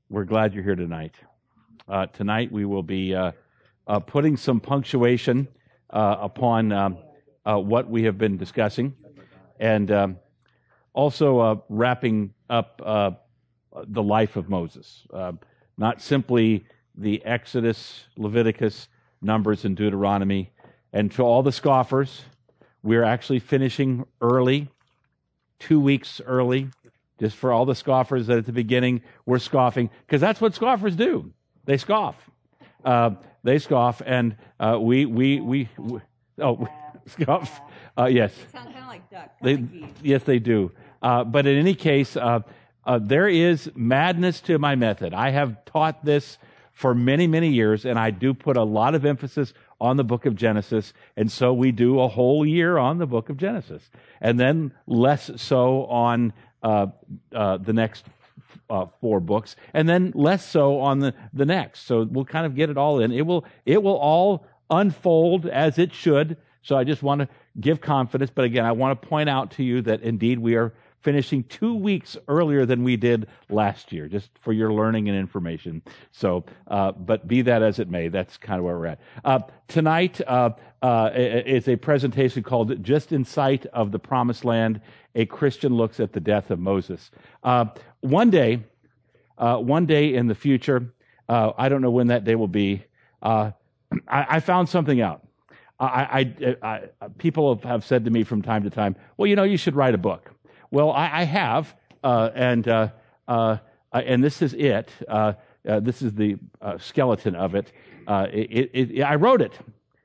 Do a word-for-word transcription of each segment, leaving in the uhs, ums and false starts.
We're glad you're here tonight. Uh, tonight we will be uh, uh, putting some punctuation uh, upon um, uh, what we have been discussing, and um, also uh, wrapping up uh, the life of Moses. Uh, not simply the Exodus, Leviticus, Numbers, and Deuteronomy. And to all the scoffers, we're actually finishing early, two weeks early. Just for all the scoffers that at the beginning were scoffing, because that's what scoffers do. They scoff. Uh, they scoff, and uh, we, we, we, we, oh, scoff. Uh, yes. They sound kind of like duck. They, Like yes, they do. Uh, but in any case, uh, uh, there is madness to my method. I have taught this for many, many years, and I do put a lot of emphasis on the book of Genesis, and so we do a whole year on the book of Genesis, and then less so on Uh, uh, the next uh, four books, and then less so on the, the next. So we'll kind of get it all in. It will it will all unfold as it should. So I just want to give confidence. But again, I want to point out to you that indeed we are finishing two weeks earlier than we did last year, just for your learning and information. So, uh, but be that as it may, that's kind of where we're at. Uh, tonight uh, uh, is a presentation called Just in Sight of the Promised Land, a Christian looks at the death of Moses. Uh, one day, uh, one day in the future, uh, I don't know when that day will be, uh, I, I found something out. I, I, I, people have said to me from time to time, well, you know, you should write a book. Well, I, I have, uh, and uh, uh, and this is it. Uh, uh, this is the uh, skeleton of it. Uh, it, it, it. I wrote it,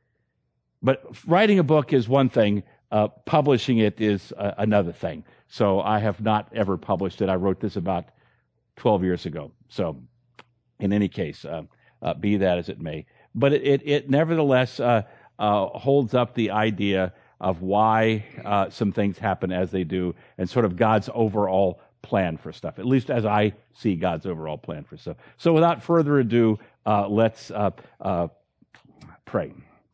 but writing a book is one thing. Uh, publishing it is uh, another thing. So I have not ever published it. I wrote this about twelve years ago. So, in any case, uh, uh, be that as it may, but it it, it nevertheless uh, uh, holds up the idea of why uh, some things happen as they do, and sort of God's overall plan for stuff, at least as I see God's overall plan for stuff. So without further ado, uh, let's uh, uh, pray.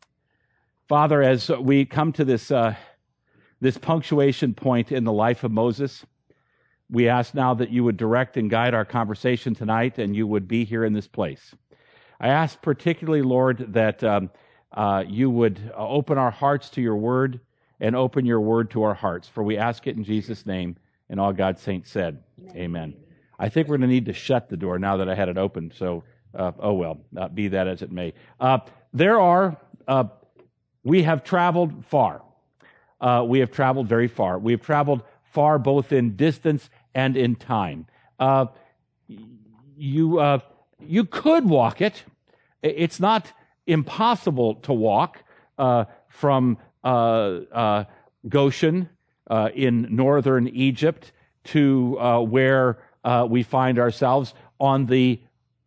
Father, as we come to this uh, this punctuation point in the life of Moses, we ask now that you would direct and guide our conversation tonight, and you would be here in this place. I ask particularly, Lord, that um, Uh, you would open our hearts to your word and open your word to our hearts. For we ask it in Jesus' name, and all God's saints said, amen. Amen. I think we're going to need to shut the door now that I had it open. So, uh, oh well, uh, be that as it may. Uh, there are, uh, we have traveled far. Uh, we have traveled very far. We have traveled far both in distance and in time. Uh, you, uh, you could walk it. It's not impossible to walk uh, from uh, uh, Goshen uh, in northern Egypt to uh, where uh, we find ourselves on the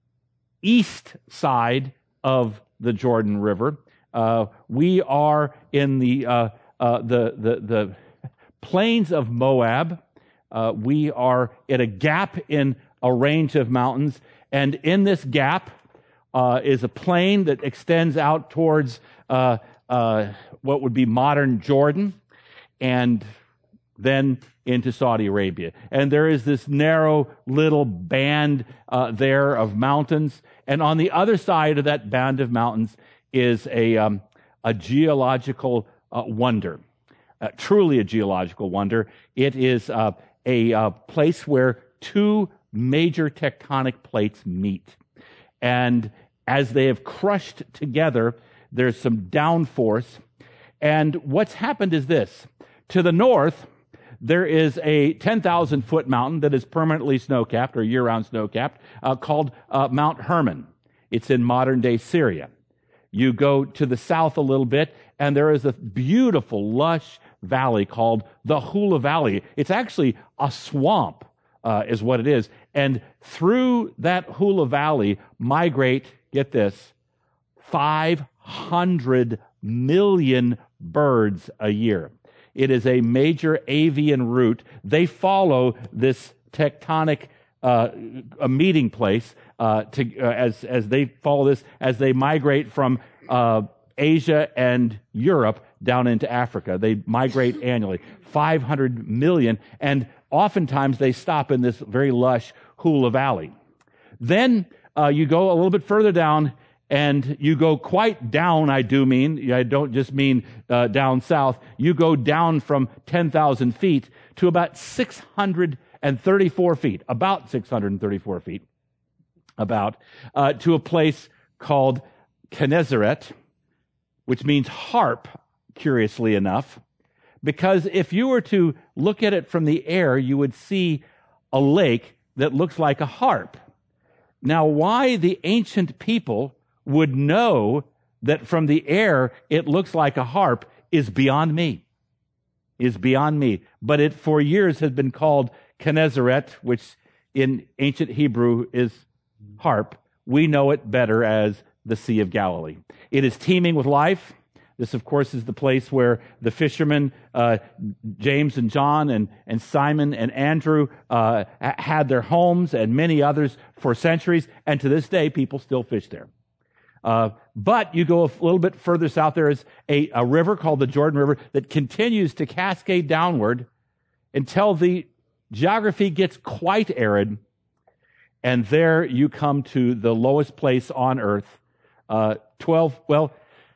east side of the Jordan River. Uh, we are in the uh, uh, the, the the plains of Moab. Uh, we are at a gap in a range of mountains, and in this gap Uh, is a plain that extends out towards uh, uh, what would be modern Jordan, and then into Saudi Arabia. And there is this narrow little band uh, there of mountains, and on the other side of that band of mountains is a um, a geological uh, wonder, uh, truly a geological wonder. It is uh, a uh, place where two major tectonic plates meet, and as they have crushed together, there's some downforce. And what's happened is this. To the north, there is a ten thousand foot mountain that is permanently snow-capped, or year-round snow-capped, uh, called uh, Mount Hermon. It's in modern-day Syria. You go to the south a little bit, and there is a beautiful, lush valley called the Hula Valley. It's actually a swamp, uh, is what it is. And through that Hula Valley migrate, get this, five hundred million birds a year. It is a major avian route. They follow this tectonic uh, a meeting place uh, to uh, as as they follow this as they migrate from uh, Asia and Europe down into Africa. They migrate annually, five hundred million, and oftentimes they stop in this very lush Hula Valley. Then uh, you go a little bit further down, and you go quite down, I do mean. I don't just mean uh, down south. You go down from ten thousand feet to about six hundred thirty-four feet, about six hundred thirty-four feet, about, uh, to a place called Gennesaret, which means harp, curiously enough, because if you were to look at it from the air, you would see a lake that looks like a harp. Now, why the ancient people would know that from the air it looks like a harp is beyond me, is beyond me. But it for years has been called Gennesaret, which in ancient Hebrew is harp. We know it better as the Sea of Galilee. It is teeming with life. This, of course, is the place where the fishermen, uh, James and John and, and Simon and Andrew, uh, had their homes, and many others for centuries. And to this day, people still fish there. Uh, but you go a little bit further south, there is a, a river called the Jordan River that continues to cascade downward until the geography gets quite arid. And there you come to the lowest place on earth, uh, twelve, well,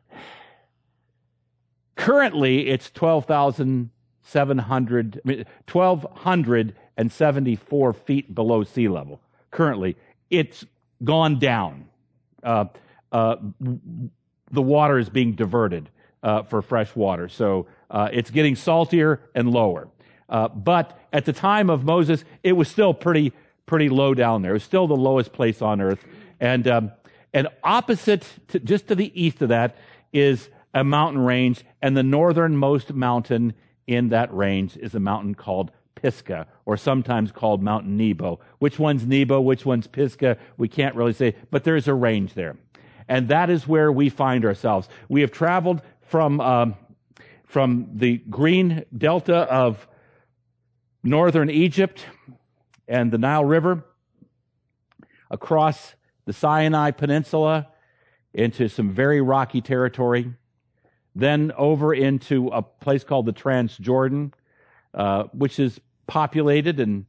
currently, it's twelve thousand seven hundred, I mean, one thousand two hundred seventy-four feet below sea level. Currently, it's gone down. Uh, uh, the water is being diverted uh, for fresh water, so uh, it's getting saltier and lower. Uh, but at the time of Moses, it was still pretty, pretty low down there. It was still the lowest place on earth, and um, and opposite, to, just to the east of that, is a mountain range, and the northernmost mountain in that range is a mountain called Pisgah, or sometimes called Mount Nebo. Which one's Nebo, which one's Pisgah, we can't really say, but there's a range there. And that is where we find ourselves. We have traveled from, um, from the green delta of northern Egypt and the Nile River across the Sinai Peninsula into some very rocky territory, then over into a place called the Transjordan, uh, which is populated and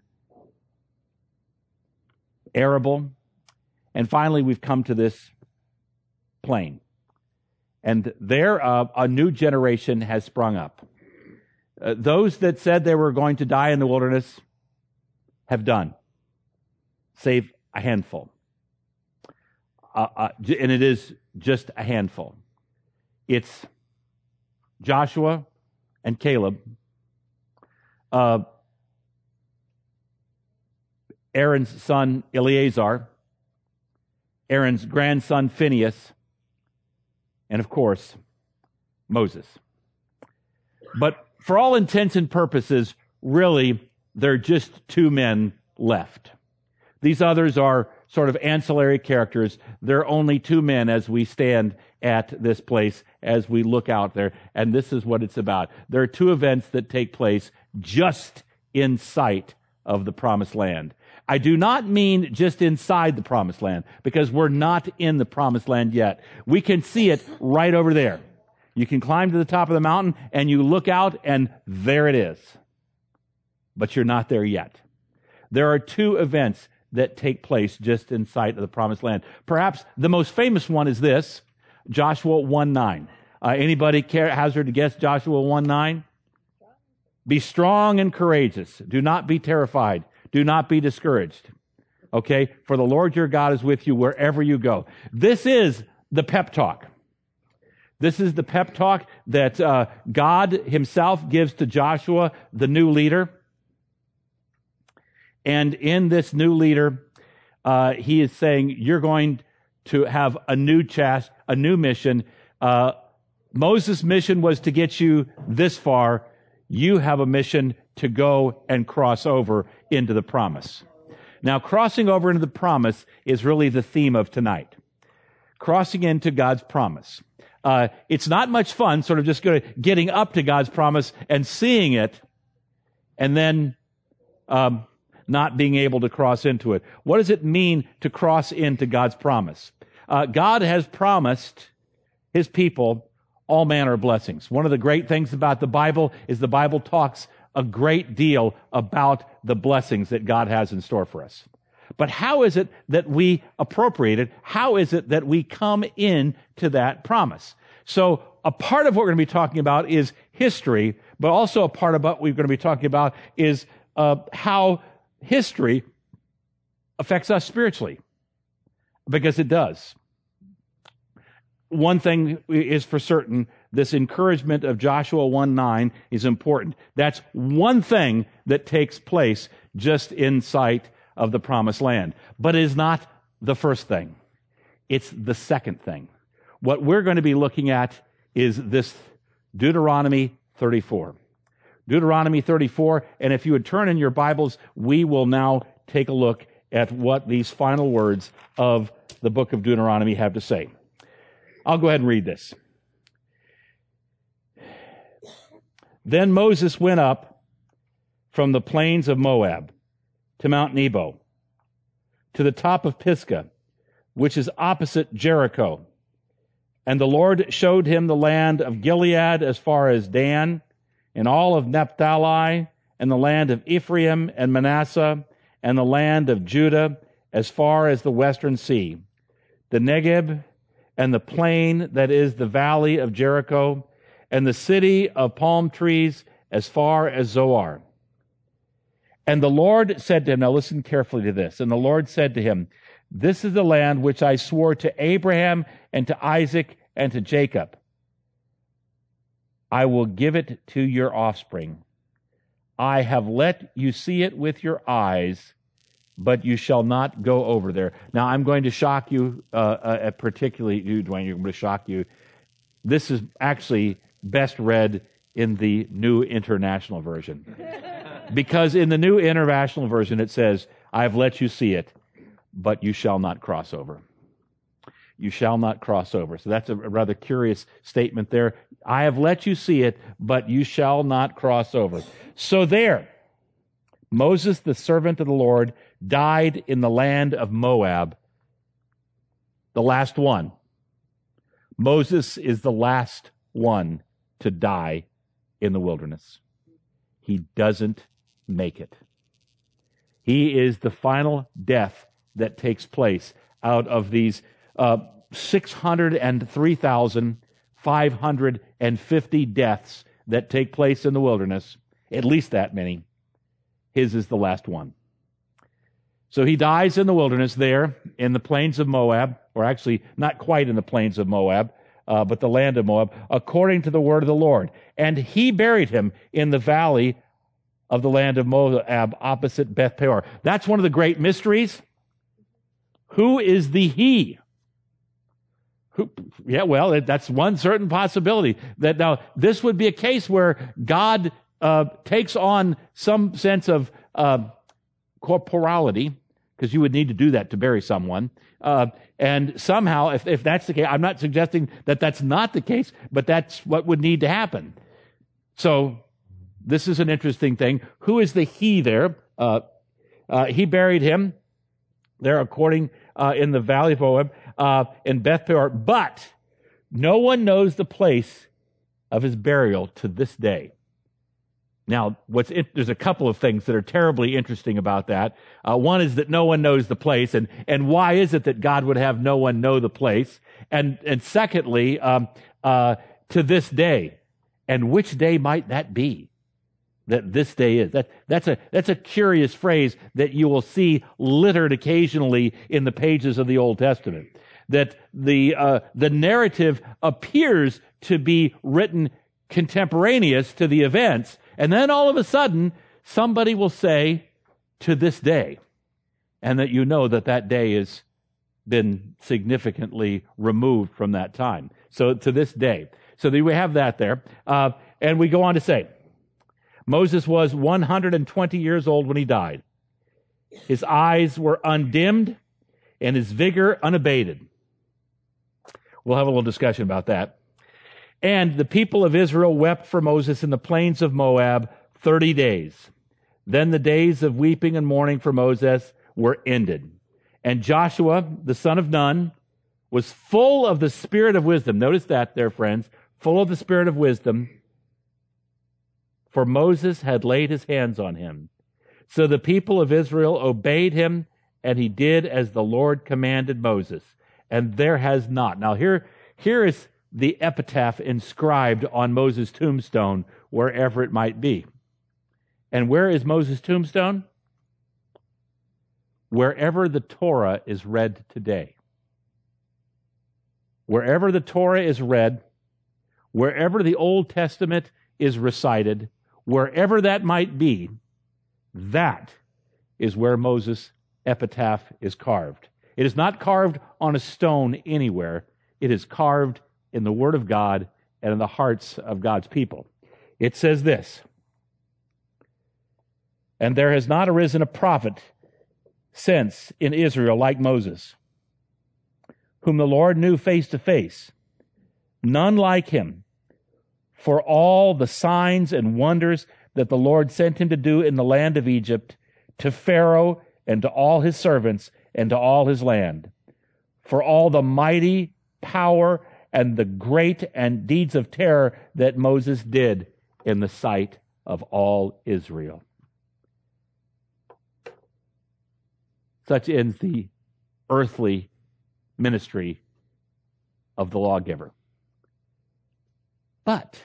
arable. And finally, we've come to this plain. And there, uh, a new generation has sprung up. Uh, those that said they were going to die in the wilderness have done, save a handful. Uh, uh, and it is just a handful. It's Joshua and Caleb, uh, Aaron's son Eleazar, Aaron's grandson Phinehas, and of course, Moses. But for all intents and purposes, really, there are just two men left. These others are sort of ancillary characters. There are only two men as we stand at this place, as we look out there, and this is what it's about. There are two events that take place just in sight of the promised land. I do not mean just inside the promised land, because we're not in the promised land yet. We can see it right over there. You can climb to the top of the mountain and you look out and there it is. But you're not there yet. There are two events that take place just in sight of the promised land. Perhaps the most famous one is this, Joshua one nine. Uh, anybody care, hazard to guess Joshua one nine? Be strong and courageous. Do not be terrified. Do not be discouraged. Okay? For the Lord your God is with you wherever you go. This is the pep talk. This is the pep talk that uh, God himself gives to Joshua, the new leader. And in this new leader, uh, he is saying, you're going to have a new task, a new mission. Uh, Moses' mission was to get you this far. You have a mission to go and cross over into the promise. Now, crossing over into the promise is really the theme of tonight. Crossing into God's promise. Uh, it's not much fun, sort of just going to, getting up to God's promise and seeing it, and then um, not being able to cross into it. What does it mean to cross into God's promise? Uh, God has promised his people all manner of blessings. One of the great things about the Bible is the Bible talks a great deal about the blessings that God has in store for us. But how is it that we appropriate it? How is it that we come into that promise? So a part of what we're going to be talking about is history, but also a part of what we're going to be talking about is uh, how history affects us spiritually, because it does. One thing is for certain, this encouragement of Joshua one nine is important. That's one thing that takes place just in sight of the promised land. But it is not the first thing. It's the second thing. What we're going to be looking at is this Deuteronomy thirty-four. Deuteronomy thirty-four, and if you would turn in your Bibles, we will now take a look at what these final words of the book of Deuteronomy have to say. I'll go ahead and read this. Then Moses went up from the plains of Moab to Mount Nebo, to the top of Pisgah, which is opposite Jericho. And the Lord showed him the land of Gilead as far as Dan, and all of Naphtali, and the land of Ephraim and Manasseh, and the land of Judah as far as the western sea, the Negeb, and the plain that is the valley of Jericho, and the city of palm trees as far as Zoar. And the Lord said to him, now listen carefully to this, and the Lord said to him, this is the land which I swore to Abraham and to Isaac and to Jacob. I will give it to your offspring. I have let you see it with your eyes, but you shall not go over there. Now, I'm going to shock you, uh, uh, particularly you, Dwayne, you're going to shock you. This is actually best read in the New International Version. Because in the New International Version, it says, I have let you see it, but you shall not cross over. You shall not cross over. So that's a rather curious statement there. I have let you see it, but you shall not cross over. So there, Moses, the servant of the Lord, died in the land of Moab, the last one. Moses is the last one to die in the wilderness. He doesn't make it. He is the final death that takes place out of these uh, six hundred three thousand five hundred fifty deaths that take place in the wilderness, at least that many. His is the last one. So he dies in the wilderness there in the plains of Moab, or actually not quite in the plains of Moab, uh, but the land of Moab, according to the word of the Lord. And he buried him in the valley of the land of Moab, opposite Beth Peor. That's one of the great mysteries. Who is the he? Who, yeah, well, that's one certain possibility. That now, this would be a case where God uh, takes on some sense of uh, corporality, because you would need to do that to bury someone. Uh, and somehow, if, if that's the case, I'm not suggesting that that's not the case, but that's what would need to happen. So, this is an interesting thing. Who is the he there? Uh, uh, he buried him there according uh, in the valley of Moab, uh, in Beth Peor. But no one knows the place of his burial to this day. Now, what's in, there's a couple of things that are terribly interesting about that. Uh, one is that no one knows the place, and and why is it that God would have no one know the place? And and secondly, um, uh, to this day, and which day might that be? That this day is. That, that's a, that's a curious phrase that you will see littered occasionally in the pages of the Old Testament. That the, uh, the narrative appears to be written contemporaneous to the events, and then all of a sudden, somebody will say, to this day, and that you know that that day has been significantly removed from that time. So to this day. So we have that there. Uh, and we go on to say, Moses was one hundred twenty years old when he died. His eyes were undimmed and his vigor unabated. We'll have a little discussion about that. And the people of Israel wept for Moses in the plains of Moab thirty days. Then the days of weeping and mourning for Moses were ended. And Joshua, the son of Nun, was full of the spirit of wisdom. Notice that there, friends. Full of the spirit of wisdom. For Moses had laid his hands on him. So the people of Israel obeyed him and he did as the Lord commanded Moses, and there has not. Now here, here is the epitaph inscribed on Moses' tombstone, wherever it might be. And where is Moses' tombstone? Wherever the Torah is read today. Wherever the Torah is read, wherever the Old Testament is recited, wherever that might be, that is where Moses' epitaph is carved. It is not carved on a stone anywhere. It is carved in the Word of God and in the hearts of God's people. It says this, "And there has not arisen a prophet since in Israel like Moses, whom the Lord knew face to face, none like him, for all the signs and wonders that the Lord sent him to do in the land of Egypt, to Pharaoh and to all his servants and to all his land, for all the mighty power and the great and deeds of terror that Moses did in the sight of all Israel." Such ends the earthly ministry of the lawgiver. But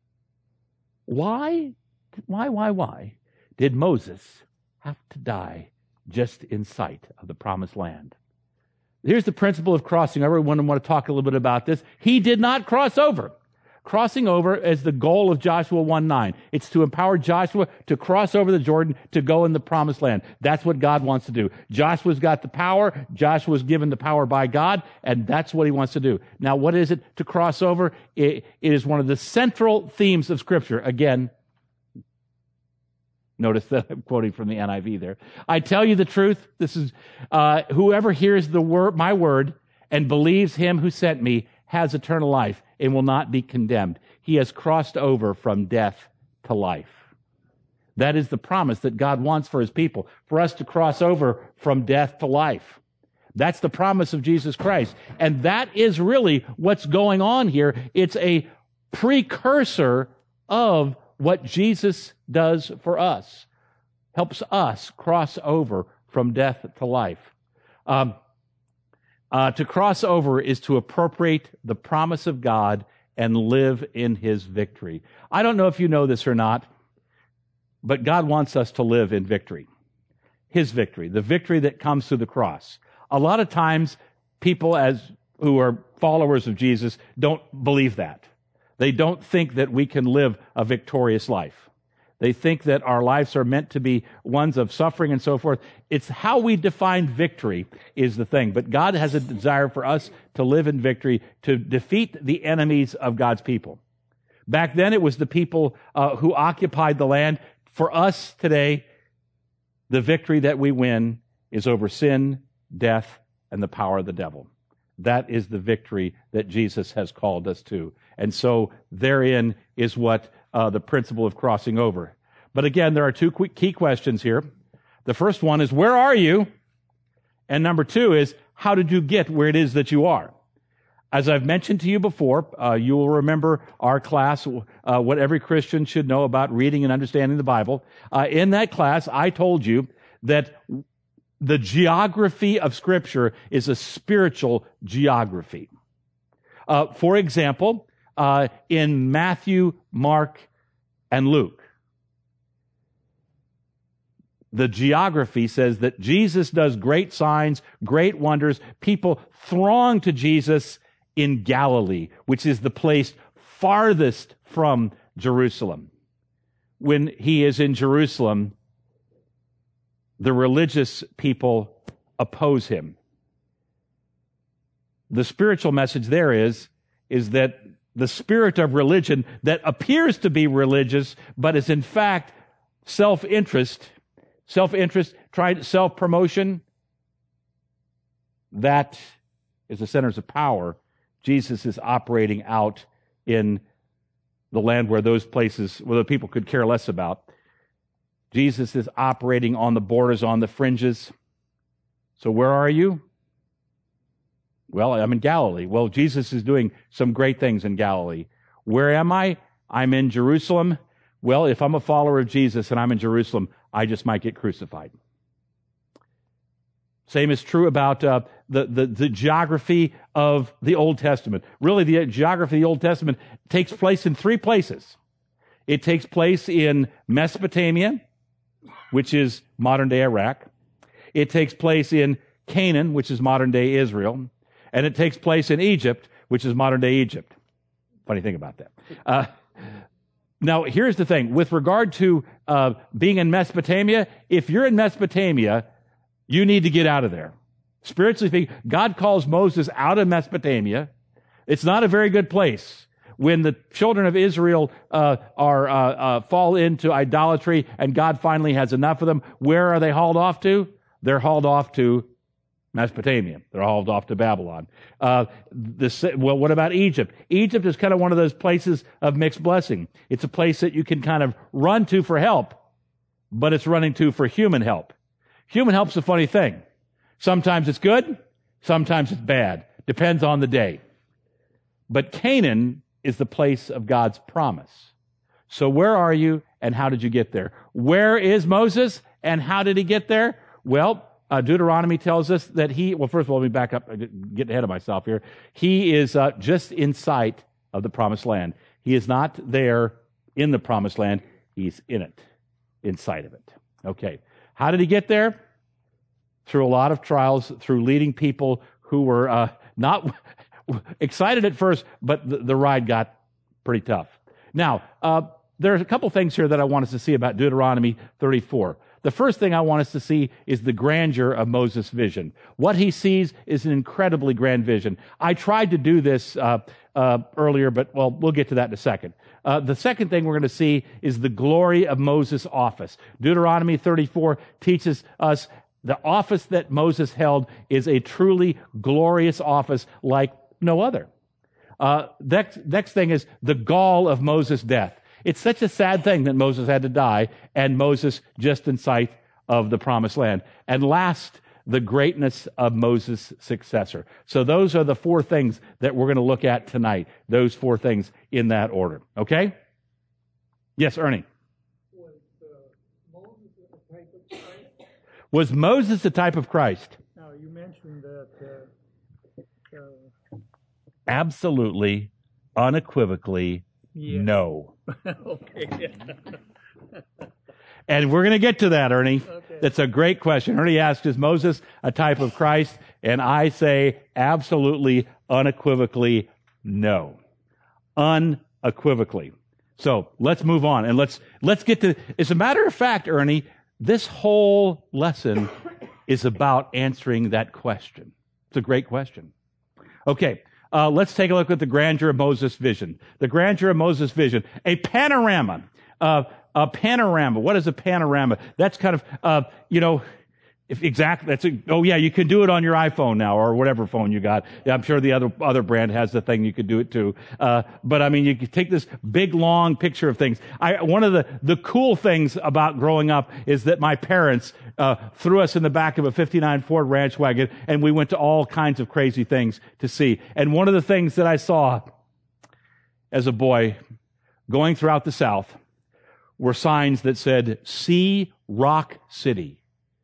why, why, why, why did Moses have to die just in sight of the promised land? Here's the principle of crossing over. We want to talk a little bit about this. He did not cross over. Crossing over is the goal of Joshua one nine. It's to empower Joshua to cross over the Jordan to go in the promised land. That's what God wants to do. Joshua's got the power. Joshua's given the power by God, and that's what he wants to do. Now, what is it to cross over? It, it is one of the central themes of Scripture. Again, notice that I'm quoting from the N I V there. "I tell you the truth. This is uh, whoever hears the word, my word, and believes him who sent me has eternal life and will not be condemned. He has crossed over from death to life." That is the promise that God wants for his people, for us to cross over from death to life. That's the promise of Jesus Christ. And that is really what's going on here. It's a precursor of what Jesus does for us, helps us cross over from death to life. Um, uh, to cross over is to appropriate the promise of God and live in his victory. I don't know if you know this or not, but God wants us to live in victory. His victory, the victory that comes through the cross. A lot of times, people as who are followers of Jesus don't believe that. They don't think that we can live a victorious life. They think that our lives are meant to be ones of suffering and so forth. It's how we define victory is the thing. But God has a desire for us to live in victory, to defeat the enemies of God's people. Back then, it was the people uh, who occupied the land. For us today, the victory that we win is over sin, death, and the power of the devil. That is the victory that Jesus has called us to. And so therein is what uh, the principle of crossing over. But again, there are two key questions here. The first one is, where are you? And number two is, how did you get where it is that you are? As I've mentioned to you before, uh, you will remember our class, uh, what every Christian should know about reading and understanding the Bible. Uh, in that class, I told you that the geography of Scripture is a spiritual geography. Uh, for example, uh, in Matthew, Mark, and Luke, the geography says that Jesus does great signs, great wonders. People throng to Jesus in Galilee, which is the place farthest from Jerusalem. When he is in Jerusalem, the religious people oppose him. The spiritual message there is, is that the spirit of religion that appears to be religious, but is in fact self-interest, self-interest, trying self-promotion, that is the centers of power. Jesus is operating out in the land where those places, where the people could care less about. Jesus is operating on the borders, on the fringes. So where are you? Well, I'm in Galilee. Well, Jesus is doing some great things in Galilee. Where am I? I'm in Jerusalem. Well, if I'm a follower of Jesus and I'm in Jerusalem, I just might get crucified. Same is true about uh, the, the, the geography of the Old Testament. Really, the geography of the Old Testament takes place in three places. It takes place in Mesopotamia, which is modern-day Iraq. It takes place in Canaan, which is modern-day Israel. And it takes place in Egypt, which is modern-day Egypt. Funny thing about that. Uh, now, here's the thing. With regard to uh, being in Mesopotamia, if you're in Mesopotamia, you need to get out of there. Spiritually speaking, God calls Moses out of Mesopotamia. It's not a very good place. When the children of Israel uh, are uh, uh, fall into idolatry and God finally has enough of them, where are they hauled off to? They're hauled off to Mesopotamia. They're hauled off to Babylon. Uh, the, well, what about Egypt? Egypt is kind of one of those places of mixed blessing. It's a place that you can kind of run to for help, but it's running to for human help. Human help's a funny thing. Sometimes it's good, sometimes it's bad. Depends on the day. But Canaan is the place of God's promise. So where are you and how did you get there? Where is Moses and how did he get there? Well, uh, Deuteronomy tells us that he, well, first of all, let me back up, get ahead of myself here. He is uh, just in sight of the promised land. He is not there in the promised land. He's in it, in sight of it. Okay. How did he get there? Through a lot of trials, through leading people who were uh, not excited at first, but the, the ride got pretty tough. Now, uh, there's a couple things here that I want us to see about Deuteronomy thirty-four. The first thing I want us to see is the grandeur of Moses' vision. What he sees is an incredibly grand vision. I tried to do this uh, uh, earlier, but, well, we'll get to that in a second. Uh, the second thing we're going to see is the glory of Moses' office. Deuteronomy thirty-four teaches us the office that Moses held is a truly glorious office like no other. Uh, next, next thing is the gall of Moses' death. It's such a sad thing that Moses had to die, and Moses just in sight of the promised land. And last, the greatness of Moses' successor. So those are the four things that we're going to look at tonight. Those four things in that order. Okay? Yes, Ernie. Was Moses the type of Christ? Now, you mentioned that... Uh, uh, Absolutely, unequivocally, yeah. no. Okay. And we're going to get to that, Ernie. Okay. That's a great question. Ernie asked, is Moses a type of Christ? And I say absolutely, unequivocally, no. Unequivocally. So let's move on and let's let's get to, as a matter of fact, Ernie, this whole lesson is about answering that question. It's a great question. Okay, uh, let's take a look at the grandeur of Moses' vision. The grandeur of Moses' vision. A panorama. Uh, a panorama. What is a panorama? That's kind of, uh, you know, if exactly, that's a, oh yeah, you can do it on your iPhone now or whatever phone you got. Yeah, I'm sure the other other brand has the thing you could do it too. Uh, but I mean, you could take this big long picture of things. I, one of the, the cool things about growing up is that my parents uh, threw us in the back of a fifty-nine Ford Ranch wagon and we went to all kinds of crazy things to see. And one of the things that I saw as a boy going throughout the South were signs that said, "See Rock City."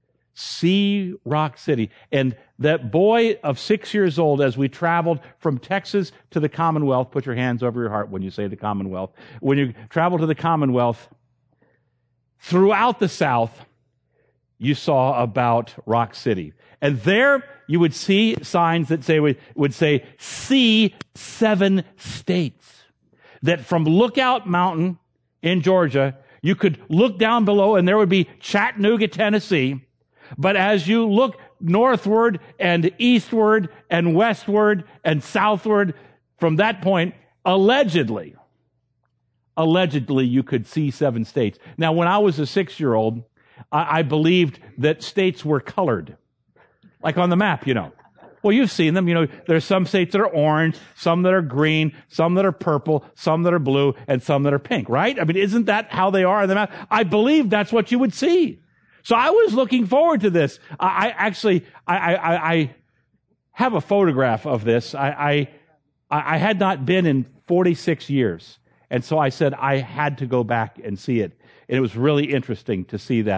See Rock City. And that boy of six years old, as we traveled from Texas to the Commonwealth, put your hands over your heart when you say the Commonwealth. When you travel to the Commonwealth, throughout the South, you saw about Rock City. And there you would see signs that say would say, see seven states. That from Lookout Mountain in Georgia, you could look down below and there would be Chattanooga, Tennessee. But as you look northward and eastward and westward and southward, from that point, allegedly, allegedly you could see seven states. Now, when I was a six-year-old, I, I believed that states were colored. Like on the map, you know. Well, you've seen them. You know, there's some states that are orange, some that are green, some that are purple, some that are blue, and some that are pink, right? I mean, isn't that how they are on the map? I believe that's what you would see. So I was looking forward to this. I, I actually, I, I, I have a photograph of this. I, I, I had not been in forty-six years. And so I said I had to go back and see it. And it was really interesting to see that.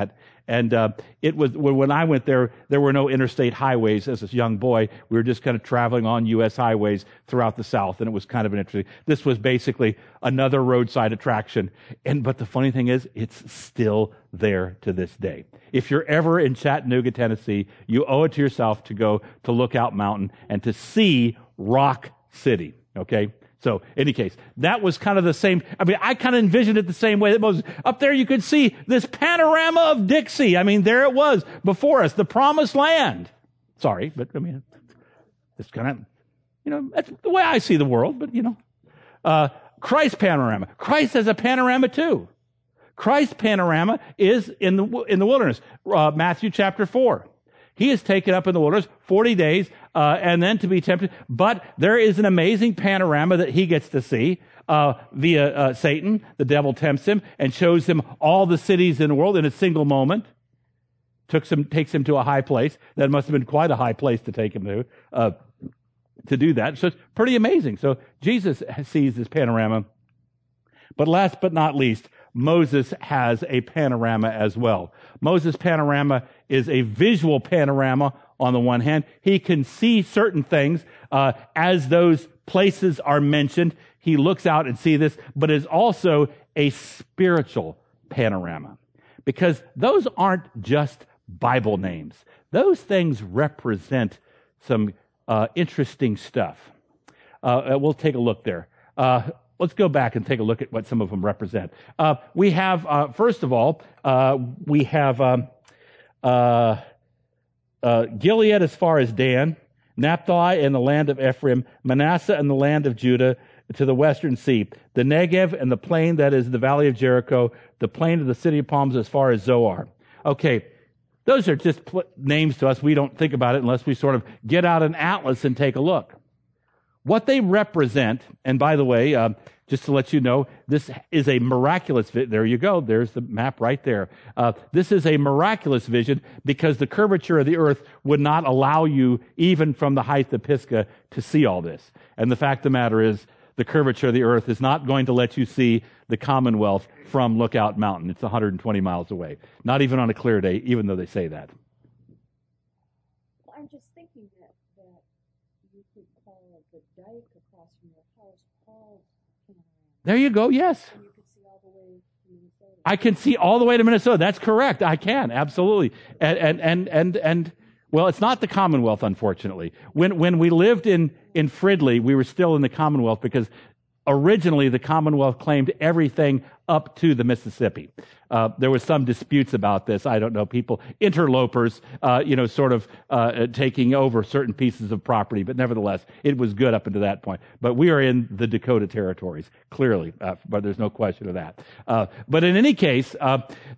And uh, it was when I went there, there were no interstate highways. As a young boy, we were just kind of traveling on U S highways throughout the South, and it was kind of an interesting. This was basically another roadside attraction. And but the funny thing is, it's still there to this day. If you're ever in Chattanooga, Tennessee, you owe it to yourself to go to Lookout Mountain and to see Rock City. Okay. So, in any case, that was kind of the same. I mean, I kind of envisioned it the same way that Moses. Up there, you could see this panorama of Dixie. I mean, there it was before us, the promised land. Sorry, but I mean, it's kind of, you know, that's the way I see the world. But you know, uh, Christ's panorama. Christ has a panorama too. Christ's panorama is in the in the wilderness. Uh, Matthew chapter four. He is taken up in the wilderness forty days, uh, and then to be tempted. But there is an amazing panorama that he gets to see uh, via uh, Satan. The devil tempts him and shows him all the cities in the world in a single moment. Took some, takes him to a high place. That must have been quite a high place to take him to, uh, to do that. So it's pretty amazing. So Jesus sees this panorama. But last but not least, Moses has a panorama as well. Moses' panorama is a visual panorama on the one hand. He can see certain things uh, as those places are mentioned. He looks out and sees this, but is also a spiritual panorama. Because those aren't just Bible names. Those things represent some uh, interesting stuff. Uh, we'll take a look there. Uh, Let's go back and take a look at what some of them represent. Uh, we have, uh, first of all, uh, we have um, uh, uh, Gilead as far as Dan, Naphtali and the land of Ephraim, Manasseh and the land of Judah to the western sea, the Negev and the plain that is the valley of Jericho, the plain of the city of palms as far as Zoar. Okay, those are just pl- names to us. We don't think about it unless we sort of get out an atlas and take a look. What they represent, and by the way, uh, just to let you know, this is a miraculous vision. There you go. There's the map right there. Uh, this is a miraculous vision because the curvature of the earth would not allow you, even from the height of Pisgah, to see all this. And the fact of the matter is, the curvature of the earth is not going to let you see the Commonwealth from Lookout Mountain. It's one hundred twenty miles away. Not even on a clear day, even though they say that. Well, I'm just thinking that, that you could call the dike across from your house Paul's panorama. There you go, yes. And you could see all the way to Minnesota. I can see all the way to Minnesota. That's correct. I can, absolutely. And, and, and, and, and well, it's not the Commonwealth, unfortunately. When, when we lived in, in Fridley, we were still in the Commonwealth because originally the Commonwealth claimed everything up to the Mississippi. Uh, there was some disputes about this. I don't know, people, interlopers, uh, you know, sort of uh, taking over certain pieces of property. But nevertheless, it was good up until that point. But we are in the Dakota territories, clearly, uh, but there's no question of that. Uh, but in any case, uh,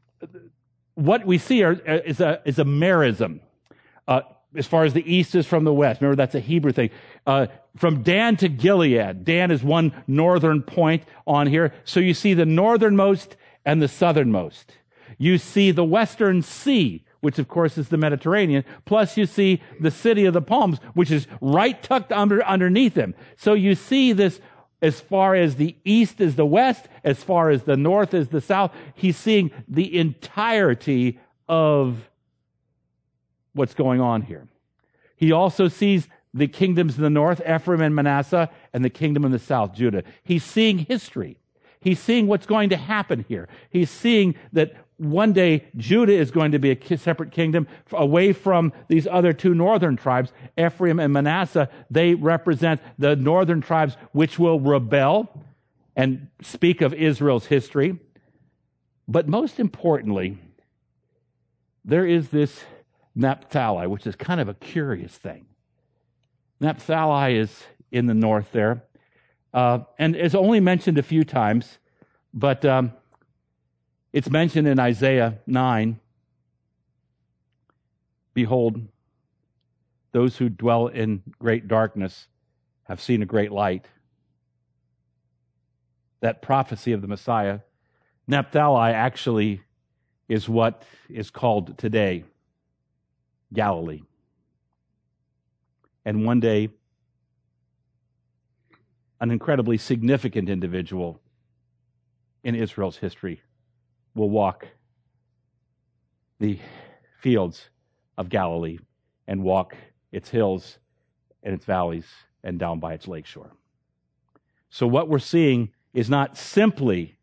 what we see are, is a is a merism. Uh, as far as the east is from the west. Remember, that's a Hebrew thing. Uh, from Dan to Gilead. Dan is one northern point on here. So you see the northernmost and the southernmost. You see the western sea, which of course is the Mediterranean. Plus you see the city of the palms, which is right tucked under underneath him. So you see this as far as the east is the west, as far as the north is the south. He's seeing the entirety of what's going on here. He also sees the kingdoms in the north, Ephraim and Manasseh, and the kingdom in the south, Judah. He's seeing history. He's seeing what's going to happen here. He's seeing that one day Judah is going to be a separate kingdom away from these other two northern tribes, Ephraim and Manasseh. They represent the northern tribes which will rebel and speak of Israel's history. But most importantly, there is this Naphtali, which is kind of a curious thing. Naphtali is in the north there, uh, and it's only mentioned a few times, but um, it's mentioned in Isaiah nine. Behold, those who dwell in great darkness have seen a great light. That prophecy of the Messiah. Naphtali actually is what is called today Galilee. And one day, an incredibly significant individual in Israel's history will walk the fields of Galilee and walk its hills and its valleys and down by its lakeshore. So what we're seeing is not simply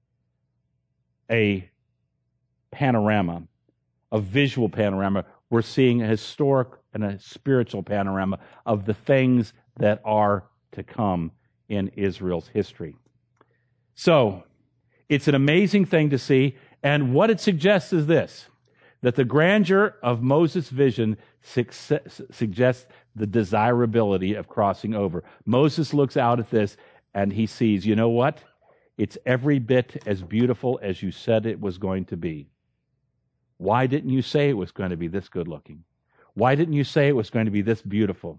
a panorama, a visual panorama. We're seeing a historic and a spiritual panorama of the things that are to come in Israel's history. So, it's an amazing thing to see, and what it suggests is this, that the grandeur of Moses' vision success, suggests the desirability of crossing over. Moses looks out at this, and he sees, you know what? It's every bit as beautiful as you said it was going to be. Why didn't you say it was going to be this good looking? Why didn't you say it was going to be this beautiful?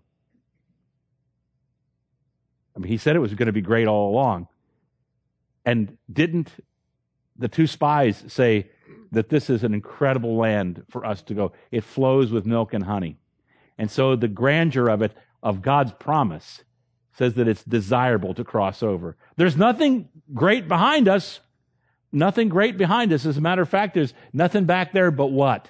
I mean, he said it was going to be great all along. And didn't the two spies say that this is an incredible land for us to go? It flows with milk and honey. And so the grandeur of it, of God's promise, says that it's desirable to cross over. There's nothing great behind us. Nothing great behind us. As a matter of fact, there's nothing back there but what?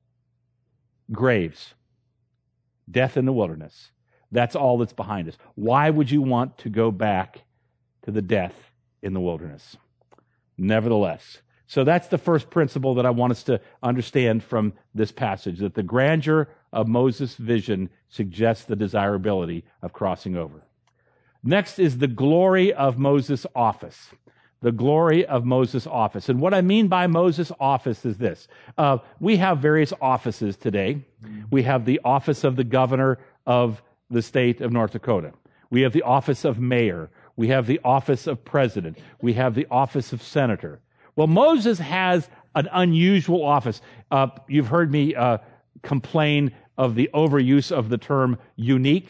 Graves. Death in the wilderness. That's all that's behind us. Why would you want to go back to the death in the wilderness? Nevertheless. So that's the first principle that I want us to understand from this passage, that the grandeur of Moses' vision suggests the desirability of crossing over. Next is the glory of Moses' office. The glory of Moses' office. And what I mean by Moses' office is this. Uh, we have various offices today. We have the office of the governor of the state of North Dakota. We have the office of mayor. We have the office of president. We have the office of senator. Well, Moses has an unusual office. Uh, you've heard me uh, complain of the overuse of the term unique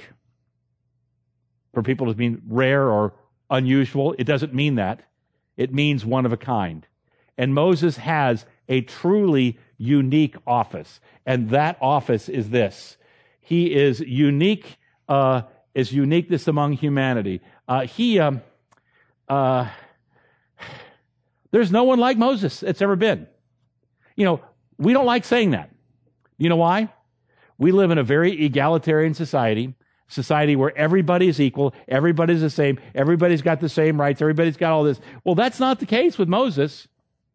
for people to mean rare or unusual. It doesn't mean that. It means one of a kind. And Moses has a truly unique office. And that office is this. He is unique, uh, is uniqueness among humanity. Uh, he, um, uh, there's no one like Moses that's ever been. You know, we don't like saying that. You know why? We live in a very egalitarian society. Society where everybody is equal, everybody's the same, everybody's got the same rights, everybody's got all this. Well, that's not the case with Moses.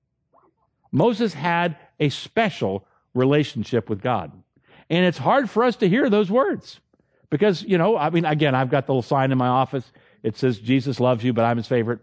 Moses had a special relationship with God. And it's hard for us to hear those words. Because, you know, I mean, again, I've got the little sign in my office. It says, Jesus loves you, but I'm his favorite.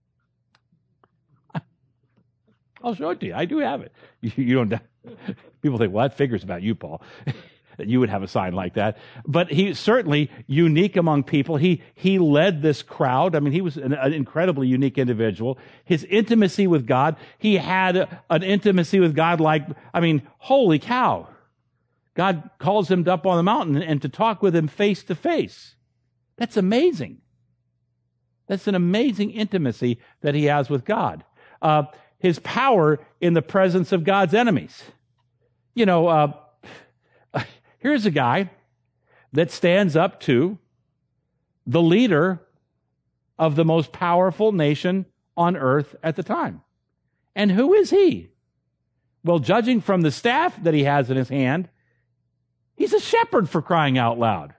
I'll show it to you. I do have it. You, you don't. People think, well, that figures about you, Paul. That you would have a sign like that. But he's certainly unique among people. He he led this crowd. I mean, he was an, an incredibly unique individual. His intimacy with God, he had an intimacy with God like, I mean, holy cow. God calls him up on the mountain and to talk with him face to face. That's amazing. That's an amazing intimacy that he has with God. Uh, his power in the presence of God's enemies. You know, uh, here's a guy that stands up to the leader of the most powerful nation on earth at the time. And who is he? Well, judging from the staff that he has in his hand, he's a shepherd, for crying out loud.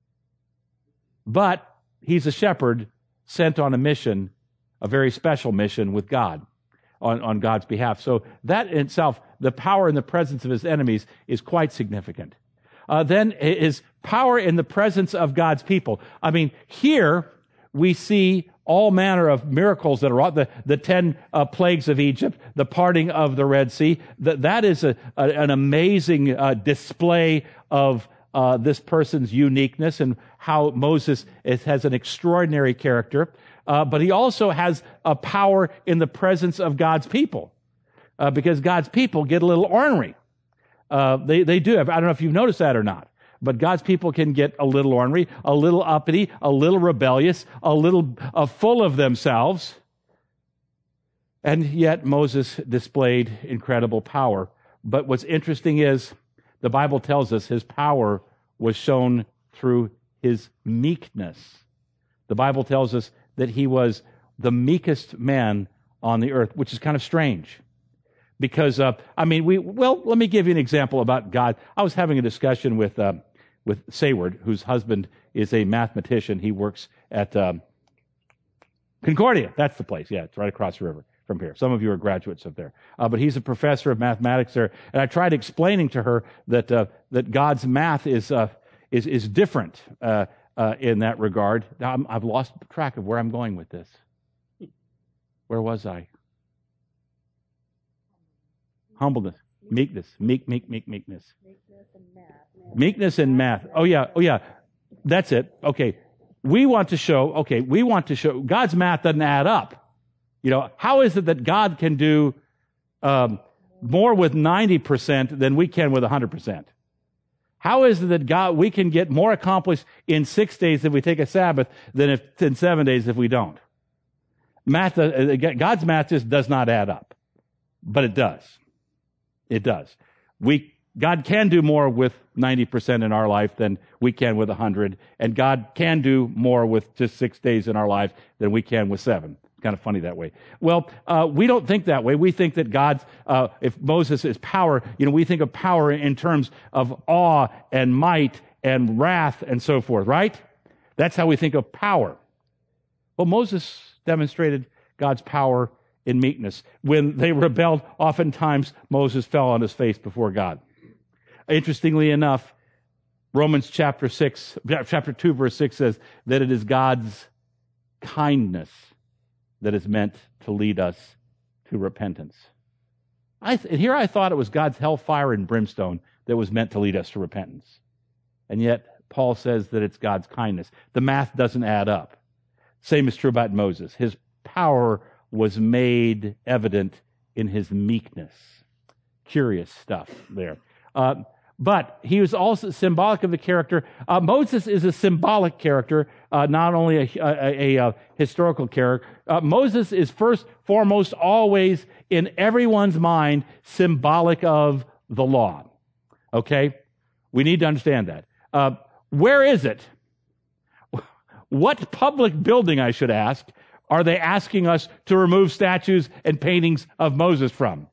But he's a shepherd sent on a mission, a very special mission with God, on, on God's behalf. So that in itself, the power in the presence of his enemies is quite significant. Uh, then his power in the presence of God's people. I mean, here we see all manner of miracles that are wrought, the, the ten uh, plagues of Egypt, the parting of the Red Sea. That, that is a, a, an amazing uh, display of uh, this person's uniqueness and how Moses is, has an extraordinary character. Uh, but he also has a power in the presence of God's people uh, because God's people get a little ornery. Uh, they, they do. I don't know if you've noticed that or not, but God's people can get a little ornery, a little uppity, a little rebellious, a little uh, full of themselves. And yet Moses displayed incredible power. But what's interesting is the Bible tells us his power was shown through his meekness. The Bible tells us that he was the meekest man on the earth, which is kind of strange. Because, uh, I mean, we, well, let me give you an example about God. I was having a discussion with, uh, with Sayward, whose husband is a mathematician. He works at um, Concordia. That's the place. Yeah, it's right across the river from here. Some of you are graduates up there. Uh, but he's a professor of mathematics there. And I tried explaining to her that, uh, that God's math is, uh, is, is different uh, uh, in that regard. Now, I'm, I've lost track of where I'm going with this. Where was I? Humbleness, meekness, meek, meek, meek, meekness. Meekness and math. Meekness and math. Oh yeah, oh yeah. That's it. Okay. We want to show, okay, we want to show God's math doesn't add up. You know, how is it that God can do um, more with ninety percent than we can with one hundred percent? How is it that God, we can get more accomplished in six days if we take a Sabbath than if, in seven days if we don't? Math, uh, God's math just does not add up. But it does. It does. We, God can do more with ninety percent in our life than we can with one hundred, and God can do more with just six days in our life than we can with seven. It's kind of funny that way. Well, uh, we don't think that way. We think that God's, uh, if Moses is power, you know, we think of power in terms of awe and might and wrath and so forth, right? That's how we think of power. Well, Moses demonstrated God's power in meekness. When they rebelled, oftentimes Moses fell on his face before God. Interestingly enough, Romans chapter six, chapter two, verse six says that it is God's kindness that is meant to lead us to repentance. I th- here I thought it was God's hellfire and brimstone that was meant to lead us to repentance. And yet, Paul says that it's God's kindness. The math doesn't add up. Same is true about Moses. His power was made evident in his meekness. Curious stuff there. Uh, but he was also symbolic of the character. Uh, Moses is a symbolic character, uh, not only a, a, a, a historical character. Uh, Moses is first, foremost, always in everyone's mind symbolic of the law. Okay? We need to understand that. Uh, where is it? What public building, I should ask, are they asking us to remove statues and paintings of Moses from?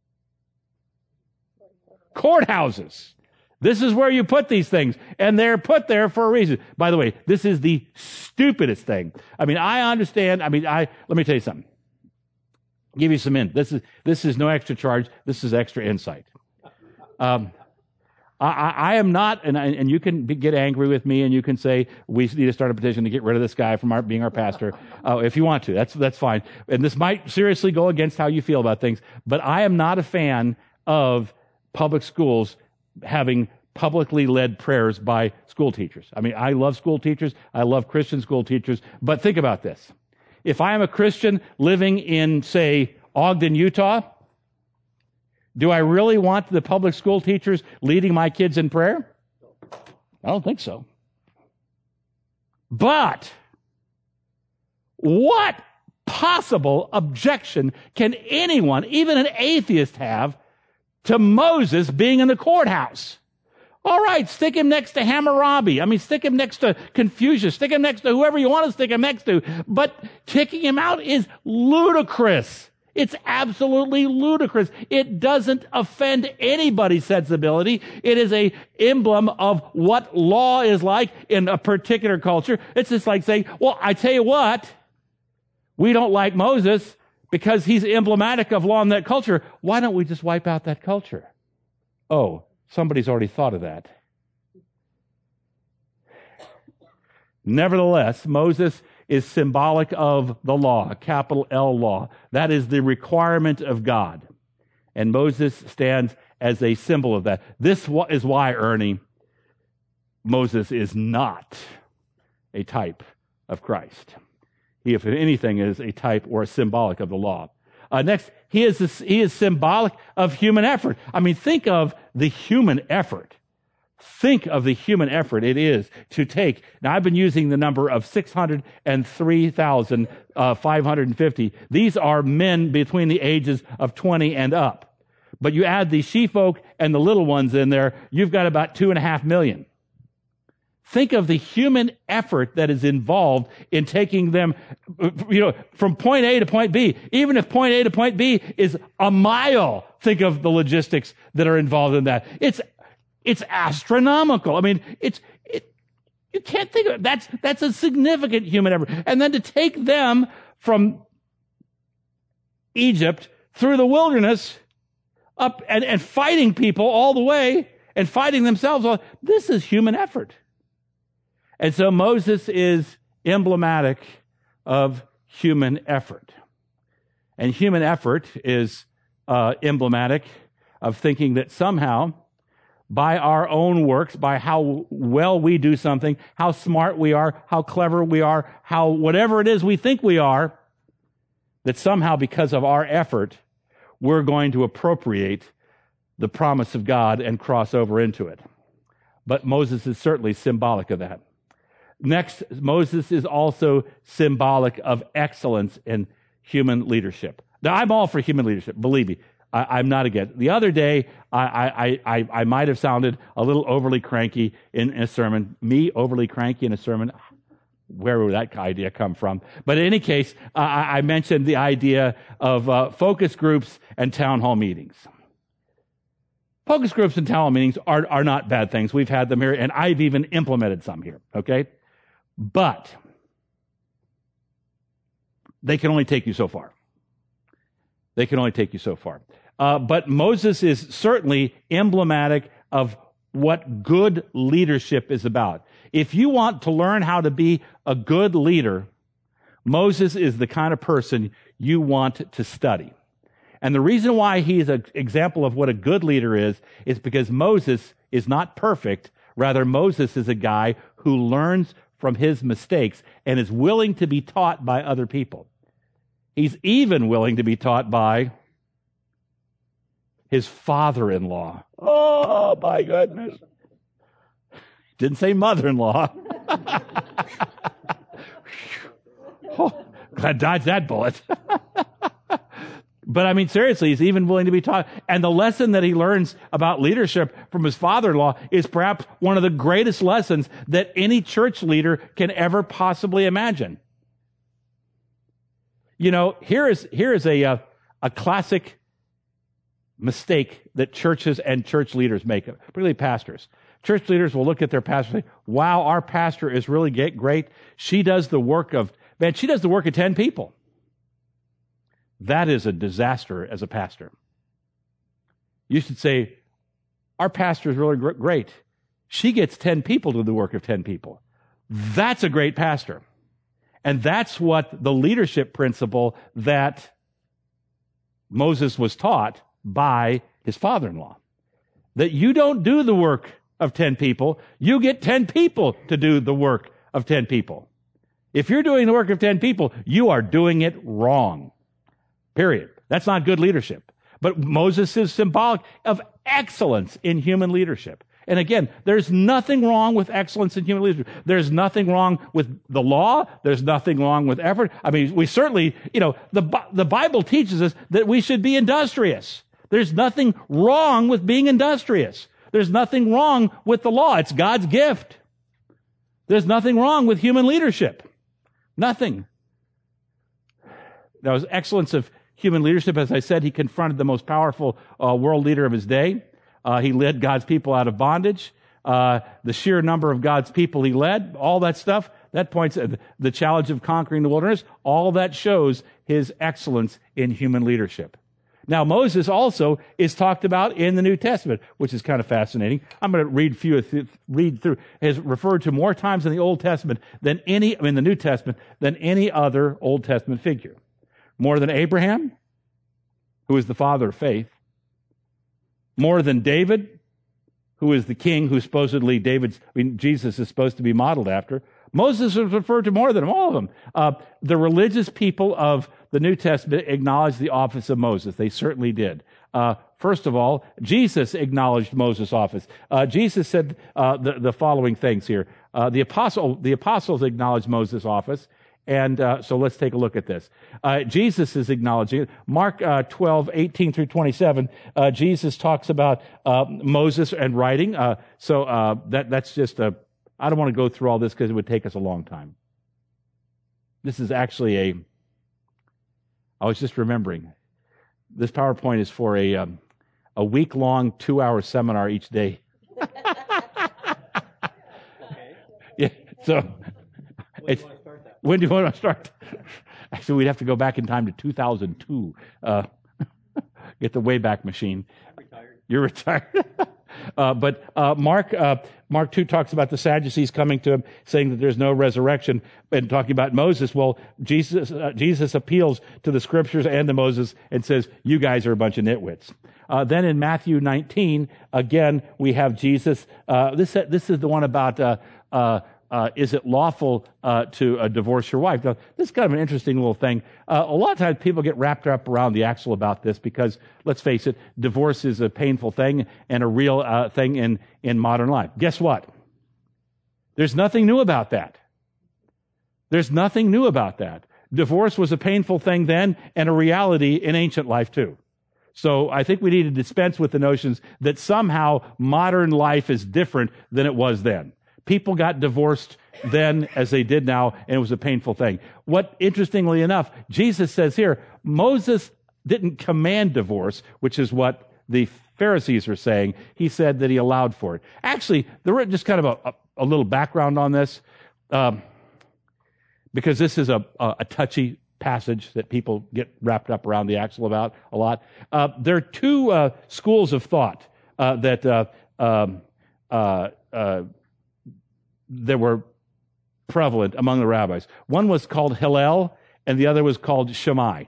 Courthouses. This is where you put these things, and they're put there for a reason. By the way, this is the stupidest thing. I mean, I understand. I mean, I let me tell you something. I'll give you some in. This is this is no extra charge. This is extra insight. Um, I, I am not, and, I, and you can be, get angry with me, and you can say we need to start a petition to get rid of this guy from our, being our pastor, uh, if you want to. That's that's fine. And this might seriously go against how you feel about things, but I am not a fan of public schools having publicly led prayers by school teachers. I mean, I love school teachers. I love Christian school teachers. But think about this: if I am a Christian living in, say, Ogden, Utah, do I really want the public school teachers leading my kids in prayer? I don't think so. But what possible objection can anyone, even an atheist, have to Moses being in the courthouse? All right, stick him next to Hammurabi. I mean, stick him next to Confucius. Stick him next to whoever you want to stick him next to. But kicking him out is ludicrous. It's absolutely ludicrous. It doesn't offend anybody's sensibility. It is a emblem of what law is like in a particular culture. It's just like saying, well, I tell you what, we don't like Moses because he's emblematic of law in that culture. Why don't we just wipe out that culture? Oh, somebody's already thought of that. Nevertheless, Moses is symbolic of the law, capital L law. That is the requirement of God. And Moses stands as a symbol of that. This is why, Ernie, Moses is not a type of Christ. He, if anything, is a type or a symbolic of the law. Uh, next, he is, a, he is symbolic of human effort. I mean, think of the human effort. Think of the human effort it is to take. Now, I've been using the number of six hundred three thousand five hundred fifty. These are men between the ages of twenty and up. But you add the she-folk and the little ones in there, you've got about two and a half million. Think of the human effort that is involved in taking them, you know, from point A to point B. Even if point A to point B is a mile, think of the logistics that are involved in that. It's, it's astronomical. I mean, it's, it, you can't think of it. That's, that's a significant human effort. And then to take them from Egypt through the wilderness up and, and fighting people all the way and fighting themselves, all, this is human effort. And so Moses is emblematic of human effort. And human effort is uh, emblematic of thinking that somehow, by our own works, by how well we do something, how smart we are, how clever we are, how whatever it is we think we are, that somehow because of our effort, we're going to appropriate the promise of God and cross over into it. But Moses is certainly symbolic of that. Next, Moses is also symbolic of excellence in human leadership. Now, I'm all for human leadership, believe me. I, I'm not against it. The other day, I, I, I, I might have sounded a little overly cranky in a sermon. Me, overly cranky in a sermon? Where would that idea come from? But in any case, I, I mentioned the idea of uh, focus groups and town hall meetings. Focus groups and town hall meetings are, are not bad things. We've had them here, and I've even implemented some here, okay? But they can only take you so far. They can only take you so far. Uh, but Moses is certainly emblematic of what good leadership is about. If you want to learn how to be a good leader, Moses is the kind of person you want to study. And the reason why he is an example of what a good leader is, is because Moses is not perfect. Rather, Moses is a guy who learns from his mistakes and is willing to be taught by other people. He's even willing to be taught by his father-in-law. Oh, my goodness. Didn't say mother-in-law. Oh, I dodged that bullet. But I mean, seriously, he's even willing to be taught. And the lesson that he learns about leadership from his father-in-law is perhaps one of the greatest lessons that any church leader can ever possibly imagine. You know, here is, here is a, a, a classic mistake that churches and church leaders make, particularly pastors. Church leaders will look at their pastor and say, wow, our pastor is really great. She does the work of, man, she does the work of ten people. That is a disaster as a pastor. You should say, our pastor is really great. She gets ten people to do the work of ten people. That's a great pastor. And that's what the leadership principle that Moses was taught by his father-in-law. That you don't do the work of ten people, you get ten people to do the work of ten people. If you're doing the work of ten people, you are doing it wrong. Period. That's not good leadership. But Moses is symbolic of excellence in human leadership. And again, there's nothing wrong with excellence in human leadership. There's nothing wrong with the law. There's nothing wrong with effort. I mean, we certainly, you know, the, the Bible teaches us that we should be industrious. There's nothing wrong with being industrious. There's nothing wrong with the law. It's God's gift. There's nothing wrong with human leadership. Nothing. Now, his excellence of human leadership, as I said, he confronted the most powerful uh, world leader of his day. Uh, he led God's people out of bondage. Uh, the sheer number of God's people he led, all that stuff, that points at the challenge of conquering the wilderness. All that shows his excellence in human leadership. Now, Moses also is talked about in the New Testament, which is kind of fascinating. I'm going to read few read through. Is referred to more times in the Old Testament than any, I mean, the New Testament than any other Old Testament figure. More than Abraham, who is the father of faith. More than David, who is the king who supposedly David's, I mean, Jesus is supposed to be modeled after. Moses is referred to more than all of them. Uh, the religious people of the New Testament acknowledged the office of Moses. They certainly did. Uh, first of all, Jesus acknowledged Moses' office. Uh, Jesus said uh, the, the following things here. Uh, the apostle, the apostles acknowledged Moses' office. And uh, so let's take a look at this. Uh, Jesus is acknowledging it. Mark uh, twelve, eighteen through twenty-seven, uh, Jesus talks about uh, Moses and writing. Uh, so uh, that that's just a, I don't want to go through all this because it would take us a long time. This is actually a, I was just remembering, this PowerPoint is for a um, a week-long, two-hour seminar each day. Okay. Yeah, so When do you want to start that? when do you want to start? Actually, we'd have to go back in time to two thousand two. Uh, get the Wayback Machine. I'm retired. You're retired. uh, but uh, Mark uh, Mark two talks about the Sadducees coming to him, saying that there's no resurrection, and talking about Moses. Well, Jesus uh, Jesus appeals to the Scriptures and to Moses and says, "You guys are a bunch of nitwits." Uh, then in Matthew nineteen, again we have Jesus. Uh, this this is the one about. Uh, uh, Uh, is it lawful uh, to uh, divorce your wife? Now, this is kind of an interesting little thing. Uh, a lot of times people get wrapped up around the axle about this because, let's face it, divorce is a painful thing and a real uh, thing in, in modern life. Guess what? There's nothing new about that. There's nothing new about that. Divorce was a painful thing then and a reality in ancient life too. So I think we need to dispense with the notions that somehow modern life is different than it was then. People got divorced then as they did now, and it was a painful thing. What, interestingly enough, Jesus says here, Moses didn't command divorce, which is what the Pharisees are saying. He said that he allowed for it. Actually, there were just kind of a, a, a little background on this, um, because this is a, a, a touchy passage that people get wrapped up around the axle about a lot. Uh, there are two uh, schools of thought uh, that uh, um, uh, uh, that were prevalent among the rabbis. One was called Hillel, and the other was called Shammai.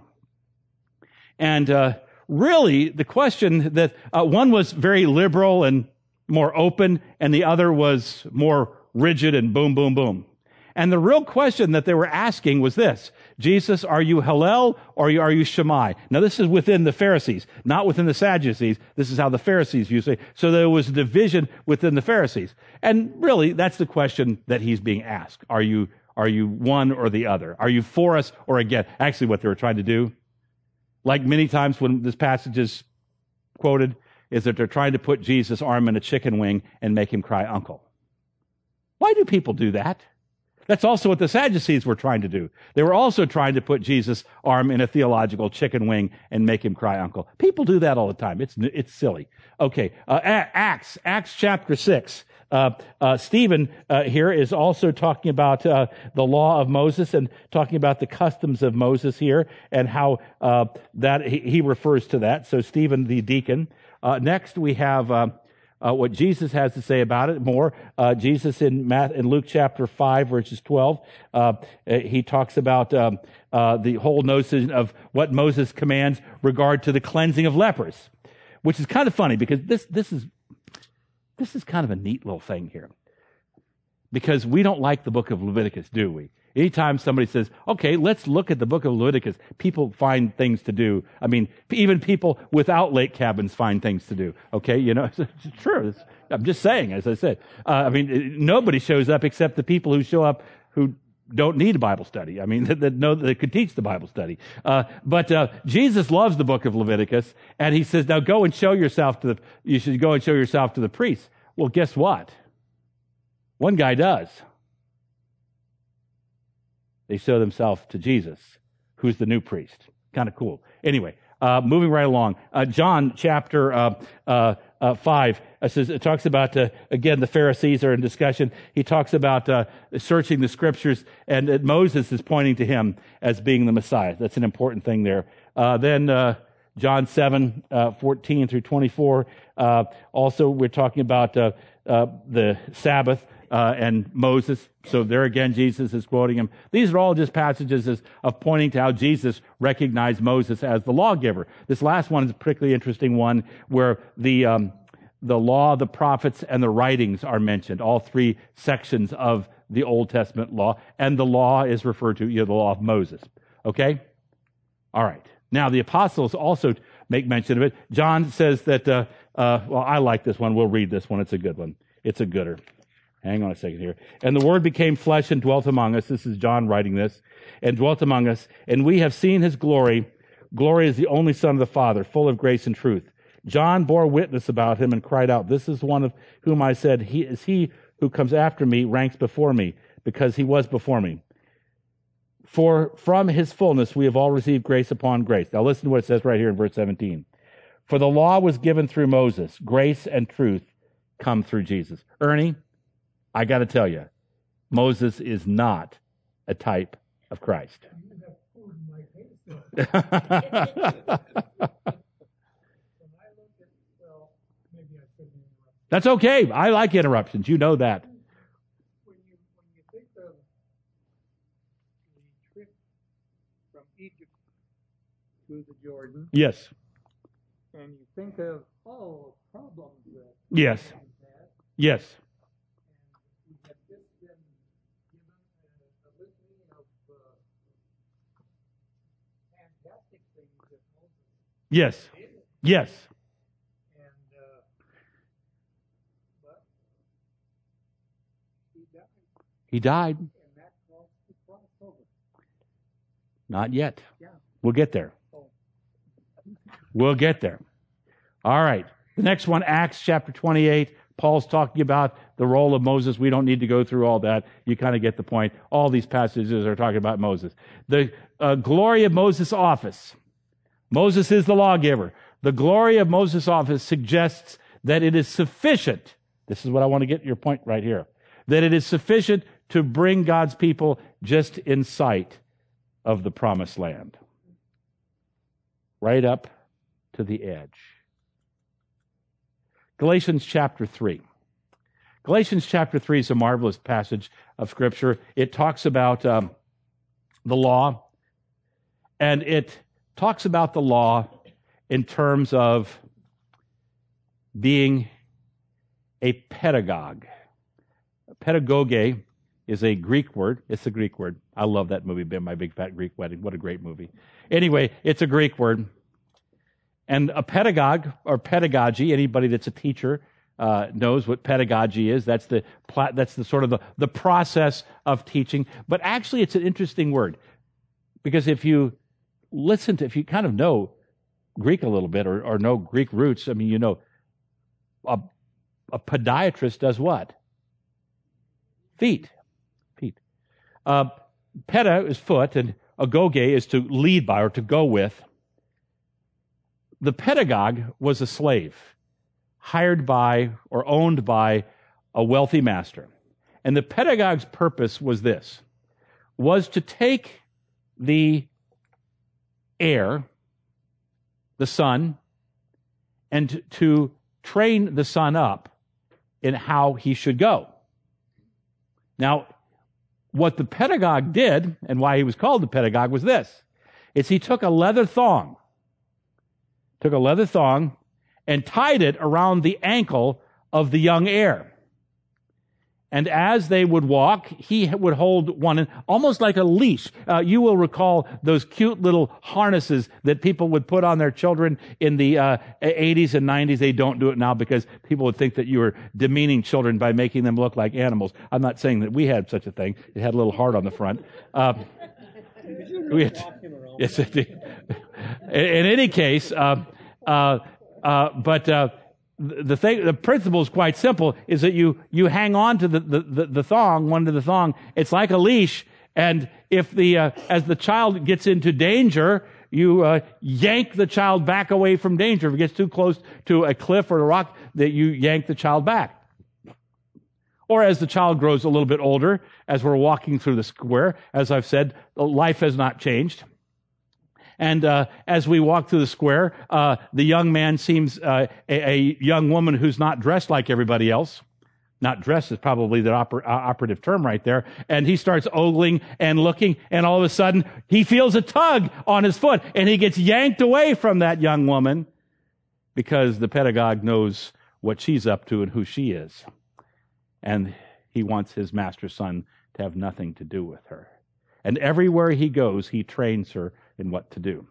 And uh, really, the question that uh, one was very liberal and more open, and the other was more rigid and boom, boom, boom. And the real question that they were asking was this: Jesus, are you Hillel or are you Shammai? Now, this is within the Pharisees, not within the Sadducees. This is how the Pharisees used it. So there was a division within the Pharisees. And really, that's the question that he's being asked. Are you, are you one or the other? Are you for us or against? Actually, what they were trying to do, like many times when this passage is quoted, is that they're trying to put Jesus' arm in a chicken wing and make him cry uncle. Why do people do that? That's also what the Sadducees were trying to do. They were also trying to put Jesus' arm in a theological chicken wing and make him cry uncle. People do that all the time. It's it's silly. Okay, uh, Acts, Acts chapter six. Uh, uh, Stephen uh, here is also talking about uh, the law of Moses and talking about the customs of Moses here and how uh, that he, he refers to that. So Stephen the deacon. Uh, next we have uh, uh, what Jesus has to say about it more. Uh, Jesus in, Matt, in Luke chapter five, verses twelve, uh, he talks about um, uh, the whole notion of what Moses commands regard to the cleansing of lepers, which is kind of funny because this this is this is kind of a neat little thing here. Because we don't like the book of Leviticus, do we? Anytime somebody says, okay, let's look at the book of Leviticus, people find things to do. I mean, even people without lake cabins find things to do. Okay, you know, it's true. It's, I'm just saying, as I said. Uh, I mean, nobody shows up except the people who show up who don't need a Bible study. I mean, that, that know that could teach the Bible study. Uh, but uh, Jesus loves the book of Leviticus, and he says, now go and show yourself to the, you should go and show yourself to the priests. Well, guess what? One guy does. They show themselves to Jesus, who's the new priest. Kind of cool. Anyway, uh, moving right along. Uh, John chapter uh, uh, uh, five uh, says it talks about uh, again the Pharisees are in discussion. He talks about uh, searching the scriptures, and that Moses is pointing to him as being the Messiah. That's an important thing there. Uh, then uh, John seven uh, fourteen through twenty-four. Uh, also, we're talking about uh, uh, the Sabbath. Uh, and Moses. So there again, Jesus is quoting him. These are all just passages as, of pointing to how Jesus recognized Moses as the lawgiver. This last one is a particularly interesting one where the um, the law, the prophets, and the writings are mentioned. All three sections of the Old Testament law. And the law is referred to, you know, the law of Moses. Okay? All right. Now, the apostles also make mention of it. John says that, uh, uh, well, I like this one. We'll read this one. It's a good one. It's a gooder. Hang on a second here. And the Word became flesh and dwelt among us. This is John writing this. And dwelt among us. And we have seen his glory. Glory is the only Son of the Father, full of grace and truth. John bore witness about him and cried out, this is one of whom I said, he is he who comes after me ranks before me, because he was before me. For from his fullness we have all received grace upon grace. Now listen to what it says right here in verse seventeen. For the law was given through Moses. Grace and truth come through Jesus. Ernie, I got to tell you, Moses is not a type of Christ. That's okay. I like interruptions. You know that. When you, when you think of the trip from Egypt to the Jordan, Yes. and you think of all the problems that Yes. they had, Yes. and we have just been given a, a litany of uh, fantastic things that Moses Yes. did, Yes. and uh, but he died, He died. and that crossed the crossover. Not yet. Yeah. We'll get there. Oh. We'll get there. All right. The next one, Acts chapter twenty-eight. Paul's talking about the role of Moses. We don't need to go through all that. You kind of get the point. All these passages are talking about Moses. The uh, glory of Moses' office. Moses is the lawgiver. The glory of Moses' office suggests that it is sufficient. This is what I want to get your point right here. That it is sufficient to bring God's people just in sight of the promised land. Right up to the edge. Galatians chapter three. Galatians chapter three is a marvelous passage of Scripture. It talks about um, the law, and it talks about the law in terms of being a pedagogue. Pedagoge is a Greek word. It's a Greek word. I love that movie, My Big Fat Greek Wedding. What a great movie. Anyway, it's a Greek word. And a pedagogue, or pedagogy, anybody that's a teacher uh, knows what pedagogy is. That's the pla- that's the sort of the, the process of teaching. But actually, it's an interesting word. Because if you listen to, if you kind of know Greek a little bit, or, or know Greek roots, I mean, you know, a, a podiatrist does what? Feet. Feet. Uh, peda is foot, and agoge is to lead by or to go with. The pedagogue was a slave, hired by or owned by a wealthy master. And the pedagogue's purpose was this, was to take the heir, the son, and to train the son up in how he should go. Now, what the pedagogue did, and why he was called the pedagogue, was this, is he took a leather thong, took a leather thong and tied it around the ankle of the young heir. And as they would walk, he would hold one, almost like a leash. Uh, you will recall those cute little harnesses that people would put on their children in the uh, eighties and nineties. They don't do it now because people would think that you were demeaning children by making them look like animals. I'm not saying that we had such a thing. It had a little heart on the front. Uh, we had, yes, it did. In, in any case, uh, uh, uh, but uh, the thing, the principle is quite simple: is that you you hang on to the the, the, the thong, one to the thong. It's like a leash, and if the uh, as the child gets into danger, you uh, yank the child back away from danger. If it gets too close to a cliff or a rock, that you yank the child back. Or as the child grows a little bit older, as we're walking through the square, as I've said, life has not changed. And uh, as we walk through the square, uh, the young man seems uh, a, a young woman who's not dressed like everybody else. Not dressed is probably the oper- uh, operative term right there. And he starts ogling and looking, and all of a sudden, he feels a tug on his foot, and he gets yanked away from that young woman because the pedagogue knows what she's up to and who she is. And he wants his master's son to have nothing to do with her. And everywhere he goes, he trains her in what to do.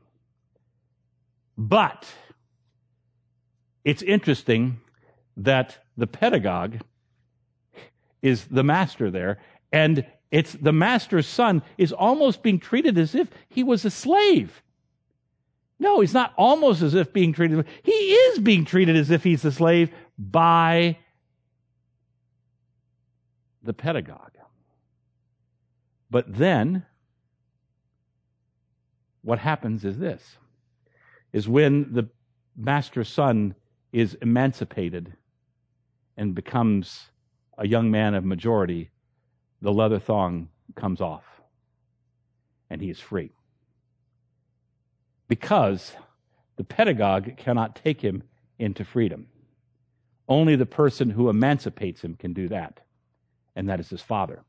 But it's interesting that the pedagogue is the master there, and it's the master's son is almost being treated as if he was a slave. No, he's not almost as if being treated. He is being treated as if he's a slave by the pedagogue. But then, what happens is this, is when the master's son is emancipated and becomes a young man of majority, the leather thong comes off and he is free. Because the pedagogue cannot take him into freedom. Only the person who emancipates him can do that, and that is his father.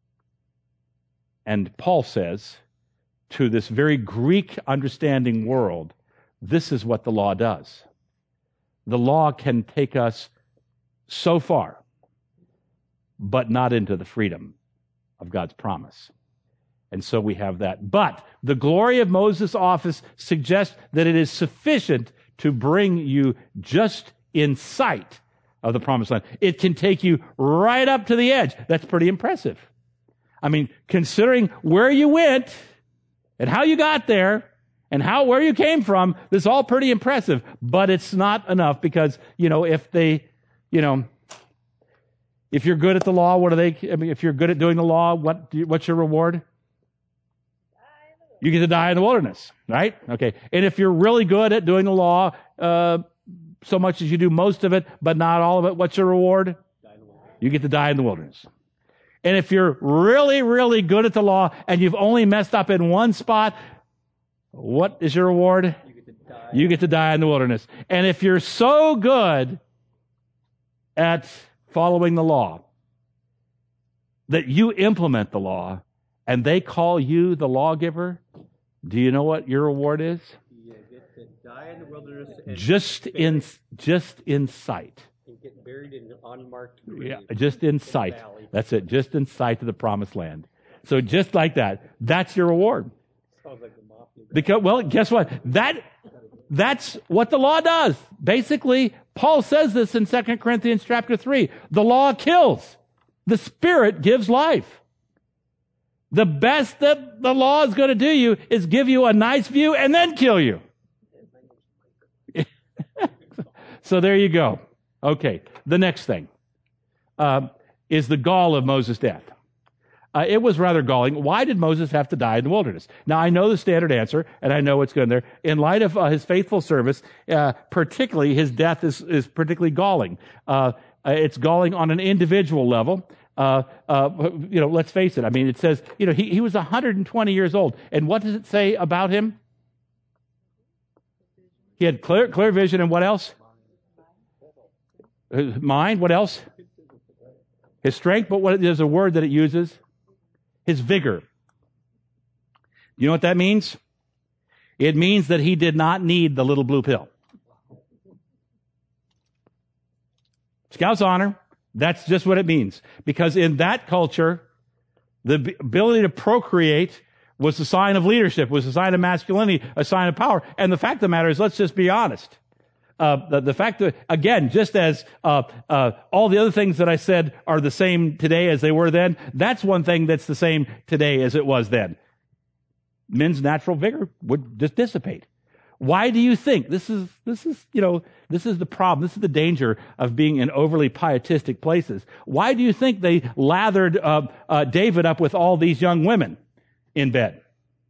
And Paul says to this very Greek understanding world, this is what the law does. The law can take us so far, but not into the freedom of God's promise. And so we have that. But the glory of Moses' office suggests that it is sufficient to bring you just in sight of the promised land. It can take you right up to the edge. That's pretty impressive. I mean, considering where you went and how you got there and how where you came from, this is all pretty impressive. But it's not enough because, you know, if they, you know, if you're good at the law, what are they, I mean, if you're good at doing the law, what what's your reward? You get to die in the wilderness, right? Okay. And if you're really good at doing the law, uh, so much as you do most of it, but not all of it, what's your reward? You get to die in the wilderness. And if you're really, really good at the law and you've only messed up in one spot, what is your reward? You get to die. You get to die in the wilderness. And if you're so good at following the law that you implement the law and they call you the lawgiver, do you know what your reward is? You get to die in the wilderness and Just in, just in sight. and get buried in an unmarked grave. Yeah, just in sight. valley. That's it. Just in sight of the promised land. So just like that, that's your reward. Sounds like the mafia. Because, well, guess what? That, that's what the law does. Basically, Paul says this in Second Corinthians chapter three. The law kills. The Spirit gives life. The best that the law is going to do you is give you a nice view and then kill you. So there you go. Okay, the next thing uh, is the gall of Moses' death. Uh, it was rather galling. Why did Moses have to die in the wilderness? Now, I know the standard answer, and I know what's going there. In light of uh, his faithful service, uh, particularly his death is, is particularly galling. Uh, it's galling on an individual level. Uh, uh, you know, let's face it. I mean, it says, you know, he, he was one hundred twenty years old. And what does it say about him? He had clear, clear vision, and what else? His mind, what else? His strength, but what, there's a word that it uses. His vigor. You know what that means? It means that he did not need the little blue pill. Scout's honor. That's just what it means. Because in that culture, the ability to procreate was a sign of leadership, was a sign of masculinity, a sign of power. And the fact of the matter is, let's just be honest. Uh, the, the fact that, again, just as uh, uh, all the other things that I said are the same today as they were then, that's one thing that's the same today as it was then. Men's natural vigor would just dissipate. Why do you think this is, this is, you know, this is the problem. This is the danger of being in overly pietistic places. Why do you think they lathered uh, uh, David up with all these young women in bed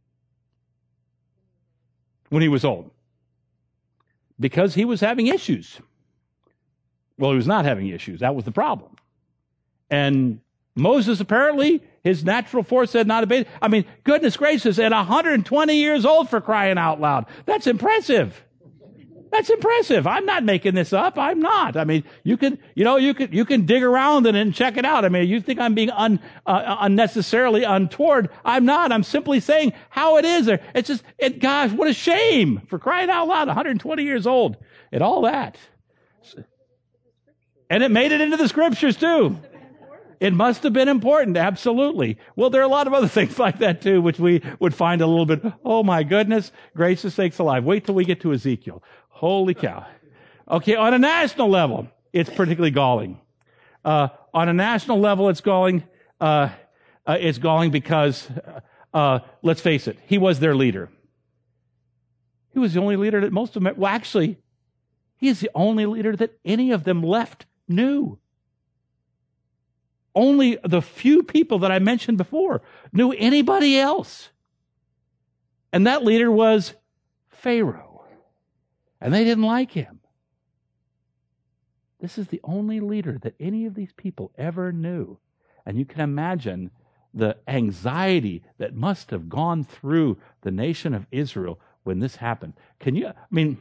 when he was old? Because he was having issues. Well, he was not having issues. That was the problem. And Moses, apparently, his natural force had not abated. I mean, goodness gracious, at one hundred twenty years old, for crying out loud. That's impressive. That's impressive. I'm not making this up. I'm not. I mean, you can, you know, you can, you can dig around in it and check it out. I mean, you think I'm being un, uh, unnecessarily untoward. I'm not. I'm simply saying how it is there. It's just, it, gosh, what a shame, for crying out loud, one hundred twenty years old and all that. And it made it into the scriptures too. It must have been important, absolutely. Well, there are a lot of other things like that too, which we would find a little bit, oh my goodness, gracious sakes alive. Wait till we get to Ezekiel. Holy cow. Okay, on a national level, it's particularly galling. Uh, on a national level, it's galling. Uh, uh, it's galling because, uh, let's face it, he was their leader. He was the only leader that most of them, well, actually, he is the only leader that any of them left knew. only the few people that I mentioned before knew anybody else. And that leader was Pharaoh. And they didn't like him. This is the only leader that any of these people ever knew. And you can imagine the anxiety that must have gone through the nation of Israel when this happened. Can you, I mean,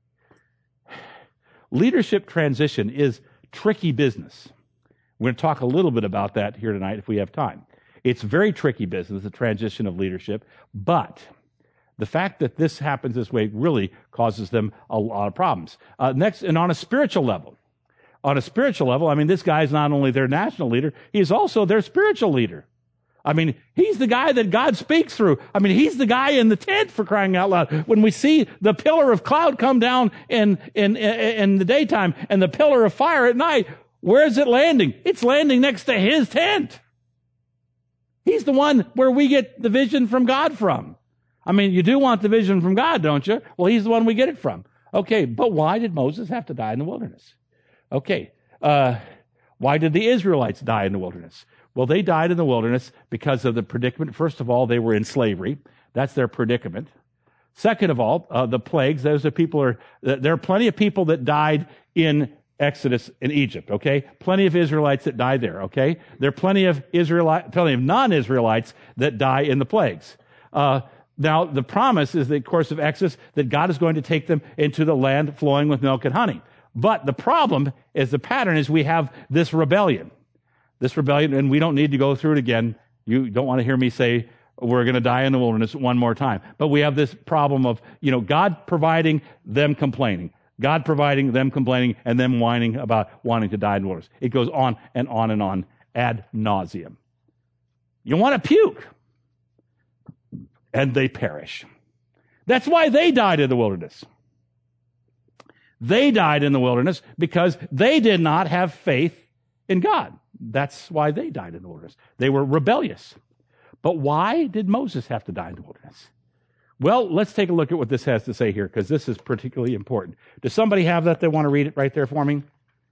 leadership transition is tricky business. We're going to talk a little bit about that here tonight if we have time. It's very tricky business, the transition of leadership, but the fact that this happens this way really causes them a lot of problems. Uh, next, and on a spiritual level, on a spiritual level, I mean, this guy is not only their national leader, he's also their spiritual leader. I mean, he's the guy that God speaks through. I mean, he's the guy in the tent, for crying out loud. When we see the pillar of cloud come down in, in, in the daytime and the pillar of fire at night, where is it landing? It's landing next to his tent. He's the one where we get the vision from God from. I mean, you do want the vision from God, don't you? Well, he's the one we get it from. Okay, but why did Moses have to die in the wilderness? Okay, uh, why did the Israelites die in the wilderness? Well, they died in the wilderness because of the predicament. First of all, they were in slavery. That's their predicament. Second of all, uh, the plagues. Those are people are, there are plenty of people that died in Exodus in Egypt, okay? Plenty of Israelites that died there, okay? There are plenty of Israelite, plenty of non-Israelites that die in the plagues. Uh, now, the promise is the course of Exodus that God is going to take them into the land flowing with milk and honey. But the problem is the pattern is we have this rebellion. This rebellion, and we don't need to go through it again. You don't want to hear me say we're going to die in the wilderness one more time. But we have this problem of, you know, God providing, them complaining. God providing, them complaining, and them whining about wanting to die in the wilderness. It goes on and on and on ad nauseum. You want to puke. And they perish. That's why they died in the wilderness. They died in the wilderness because they did not have faith in God. That's why they died in the wilderness. They were rebellious. But why did Moses have to die in the wilderness? Well, let's take a look at what this has to say here, because this is particularly important. Does somebody have that? They want to read it right there for me?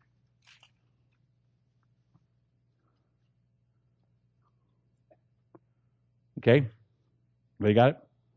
Okay. Everybody got it?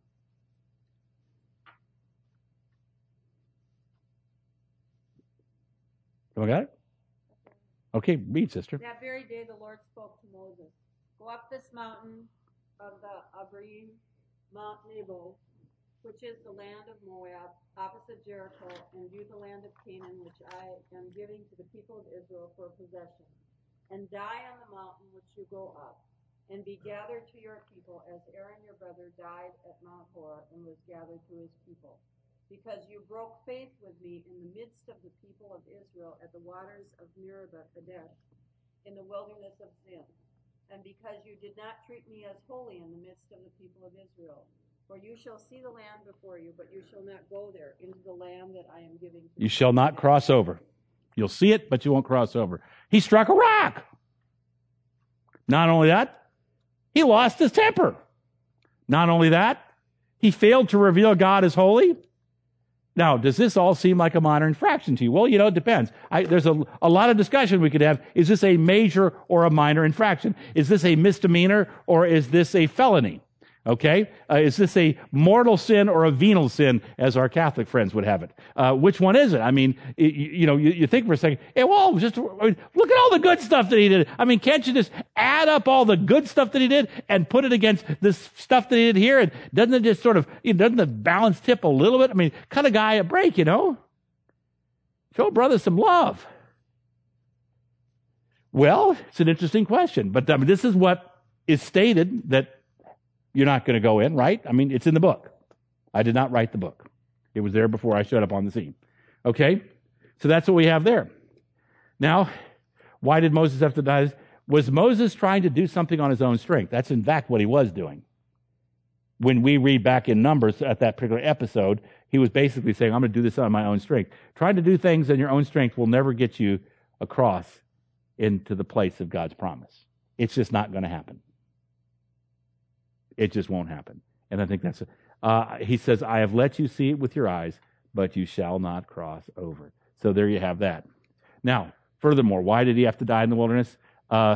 Everyone got it? Okay, read, sister. That very day the Lord spoke to Moses. Go up this mountain of the Abarim, Mount Nebo, which is the land of Moab, opposite Jericho, and view the land of Canaan, which I am giving to the people of Israel for possession. And die on the mountain which you go up, and be gathered to your people, as Aaron your brother died at Mount Hor and was gathered to his people. Because you broke faith with me in the midst of the people of Israel at the waters of Meribah Kadesh, in the wilderness of Zin. And because you did not treat me as holy in the midst of the people of Israel. For you shall see the land before you, but you shall not go there into the land that I am giving to you. You shall not cross over. You'll see it, but you won't cross over. He struck a rock. Not only that, he lost his temper. Not only that, he failed to reveal God as holy. Now, does this all seem like a minor infraction to you? Well, you know, it depends. I, there's a, a lot of discussion we could have. Is this a major or a minor infraction? Is this a misdemeanor or is this a felony? Okay? Uh, is this a mortal sin or a venal sin, as our Catholic friends would have it? Uh, which one is it? I mean, you, you know, you, you think for a second, hey, well, just I mean, look at all the good stuff that he did. I mean, can't you just add up all the good stuff that he did and put it against this stuff that he did here? And doesn't it just sort of, you know, doesn't the balance tip a little bit? I mean, cut a guy a break, you know? Show a brother some love. Well, it's an interesting question. But I mean, this is what is stated that you're not going to go in, right? I mean, it's in the book. I did not write the book. It was there before I showed up on the scene. Okay? So that's what we have there. Now, why did Moses have to die? Was Moses trying to do something on his own strength? That's in fact what he was doing. When we read back in Numbers at that particular episode, he was basically saying, I'm going to do this on my own strength. Trying to do things in your own strength will never get you across into the place of God's promise. It's just not going to happen. It just won't happen. And I think that's, uh, he says, I have let you see it with your eyes, but you shall not cross over. So there you have that. Now, furthermore, why did he have to die in the wilderness? Uh,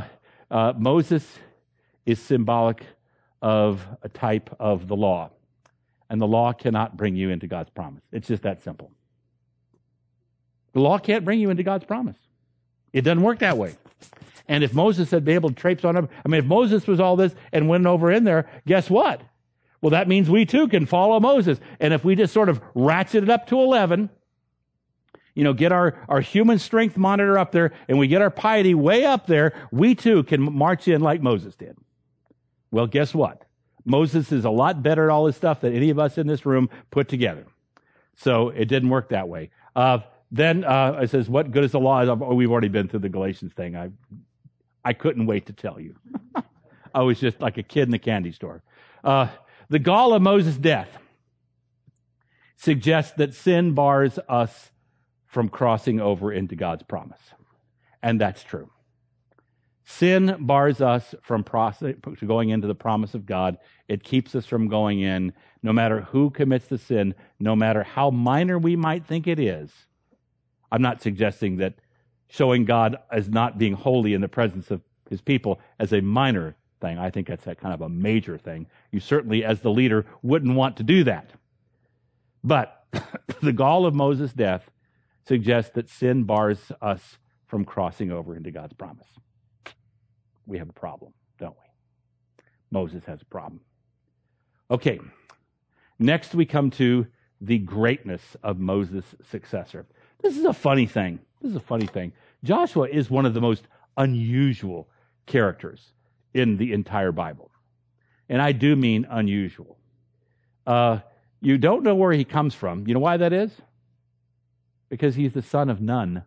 Uh, Moses is symbolic of a type of the law. And the law cannot bring you into God's promise. It's just that simple. The law can't bring you into God's promise. It doesn't work that way. And if Moses had been able to traipse on up, I mean, if Moses was all this and went over in there, guess what? Well, that means we too can follow Moses. And if we just sort of ratchet it up to eleven, you know, get our, our human strength monitor up there, and we get our piety way up there, we too can march in like Moses did. Well, guess what? Moses is a lot better at all this stuff than any of us in this room put together. So it didn't work that way. Uh, then uh, it says, what good is the law? Oh, we've already been through the Galatians thing. I I couldn't wait to tell you. I was just like a kid in the candy store. Uh, the gall of Moses' death suggests that sin bars us from crossing over into God's promise. And that's true. Sin bars us from process, going into the promise of God. It keeps us from going in, no matter who commits the sin, no matter how minor we might think it is. I'm not suggesting that showing God as not being holy in the presence of his people as a minor thing. I think that's a kind of a major thing. You certainly, as the leader, wouldn't want to do that. But the gall of Moses' death suggests that sin bars us from crossing over into God's promise. We have a problem, don't we? Moses has a problem. Okay, next we come to the greatness of Moses' successor. This is a funny thing. This is a funny thing. Joshua is one of the most unusual characters in the entire Bible. And I do mean unusual. Uh, you don't know where he comes from. You know why that is? Because he's the son of none.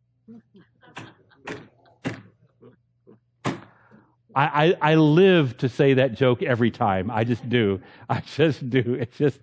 I, I, I live to say that joke every time. I just do. I just do. It's just...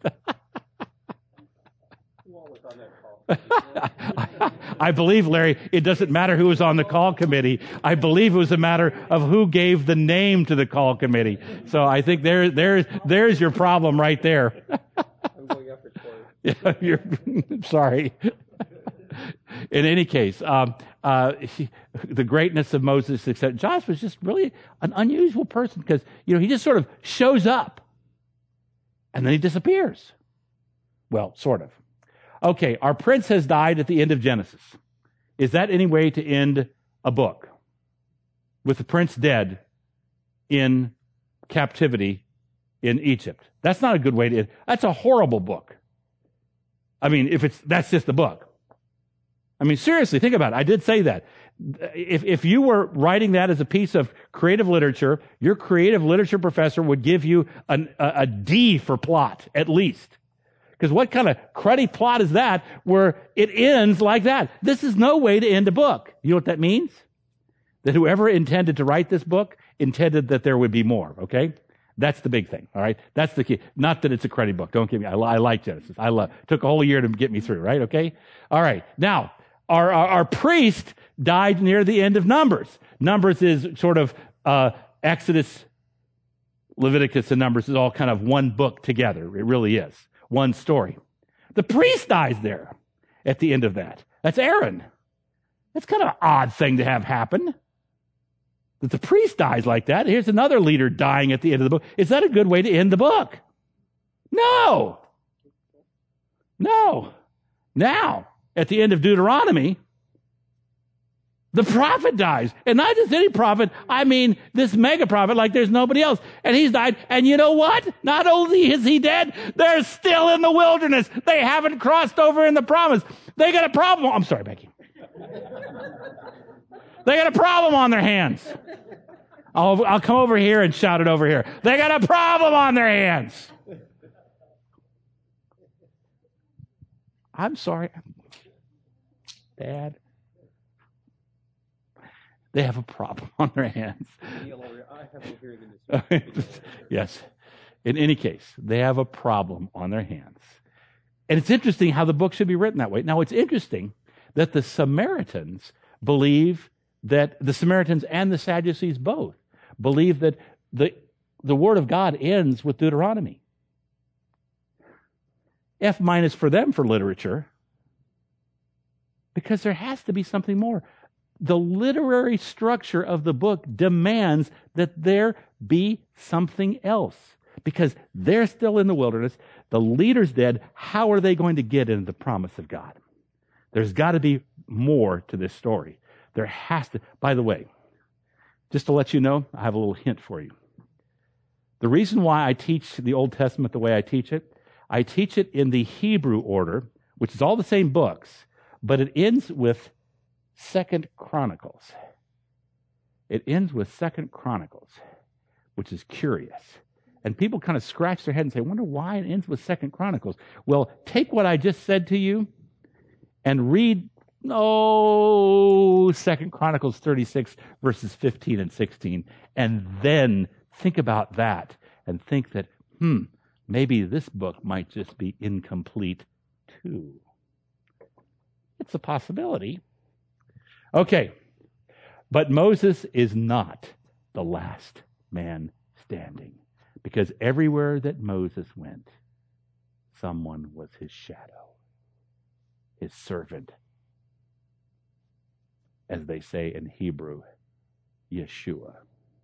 I believe, Larry, it doesn't matter who was on the call committee. I believe it was a matter of who gave the name to the call committee. So I think there, there, there's your problem right there. I'm going after Corey. Yeah, you're sorry. In any case, um, uh, he, the greatness of Moses' success. Joshua was just really an unusual person because, you know, he just sort of shows up and then he disappears. Well, sort of. Okay, our prince has died at the end of Genesis. Is that any way to end a book? With the prince dead in captivity in Egypt. That's not a good way to end. That's a horrible book. I mean, if it's that's just a book. I mean, seriously, think about it. I did say that. If if you were writing that as a piece of creative literature, your creative literature professor would give you an, a, a D for plot, at least. Because what kind of cruddy plot is that where it ends like that? This is no way to end a book. You know what that means? That whoever intended to write this book intended that there would be more, okay? That's the big thing, all right? That's the key. Not that it's a cruddy book. Don't get me. I, I like Genesis. I love. Took a whole year to get me through, right? Okay? All right. Now, our, our, our priest died near the end of Numbers. Numbers is sort of uh, Exodus, Leviticus, and Numbers is all kind of one book together. It really is. One story. The priest dies there at the end of that. That's Aaron. That's kind of an odd thing to have happen. That the priest dies like that. Here's another leader dying at the end of the book. Is that a good way to end the book? No. No. Now, at the end of Deuteronomy, the prophet dies. And not just any prophet, I mean this mega prophet like there's nobody else. And he's died. And you know what? Not only is he dead, they're still in the wilderness. They haven't crossed over in the promise. They got a problem. I'm sorry, Becky. They got a problem on their hands. I'll, I'll come over here and shout it over here. They got a problem on their hands. I'm sorry. Dad. They have a problem on their hands. I have no hearing in this. Yes. In any case, they have a problem on their hands. And it's interesting how the book should be written that way. Now, it's interesting that the Samaritans believe that, the Samaritans and the Sadducees both, believe that the, the Word of God ends with Deuteronomy. F minus for them for literature, because there has to be something more. the literary structure of the book demands that there be something else. Because they're still in the wilderness. The leader's dead. How are they going to get into the promise of God? There's got to be more to this story. There has to. By the way, just to let you know, I have a little hint for you. The reason why I teach the Old Testament the way I teach it, I teach it in the Hebrew order, which is all the same books, but it ends with Second Chronicles. It ends with Second Chronicles, which is curious. And people kind of scratch their head and say, I wonder why it ends with Second Chronicles. Well, take what I just said to you and read, oh, Second Chronicles thirty-six, verses fifteen and sixteen, and then think about that and think that, hmm, maybe this book might just be incomplete too. It's a possibility. Okay, but Moses is not the last man standing. Because everywhere that Moses went, someone was his shadow, his servant. As they say in Hebrew, Yeshua.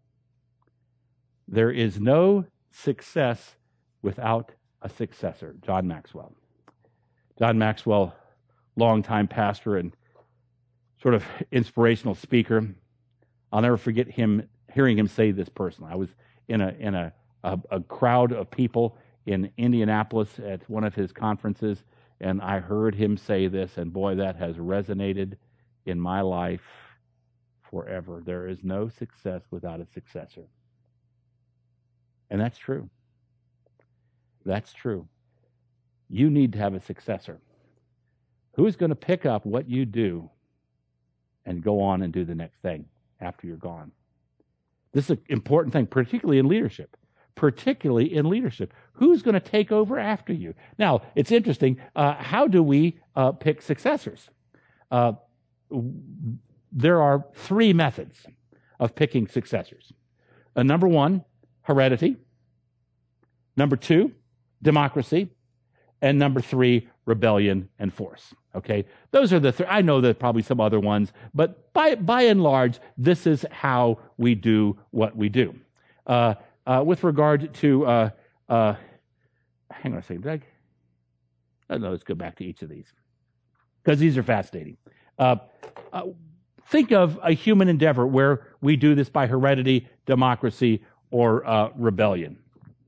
There is no success without a successor. John Maxwell. John Maxwell, longtime pastor and sort of inspirational speaker. I'll never forget him hearing him say this personally. I was in a in a A, a crowd of people in Indianapolis at one of his conferences, and I heard him say this, and boy, that has resonated in my life forever. There is no success without a successor. And that's true. That's true. You need to have a successor. Who's going to pick up what you do and go on and do the next thing after you're gone? This is an important thing, particularly in leadership. particularly in leadership. Who's going to take over after you? Now, it's interesting. Uh, how do we uh, pick successors? Uh, there are three methods of picking successors. Uh, number one, heredity. Number two, democracy. And number three, rebellion and force. Okay, those are the three. I know there's probably some other ones, but by by and large, this is how we do what we do. Uh, Uh, with regard to, uh, uh, hang on a second, Doug. Oh, no, let's go back to each of these because these are fascinating. Uh, uh, think of a human endeavor where we do this by heredity, democracy, or uh, rebellion.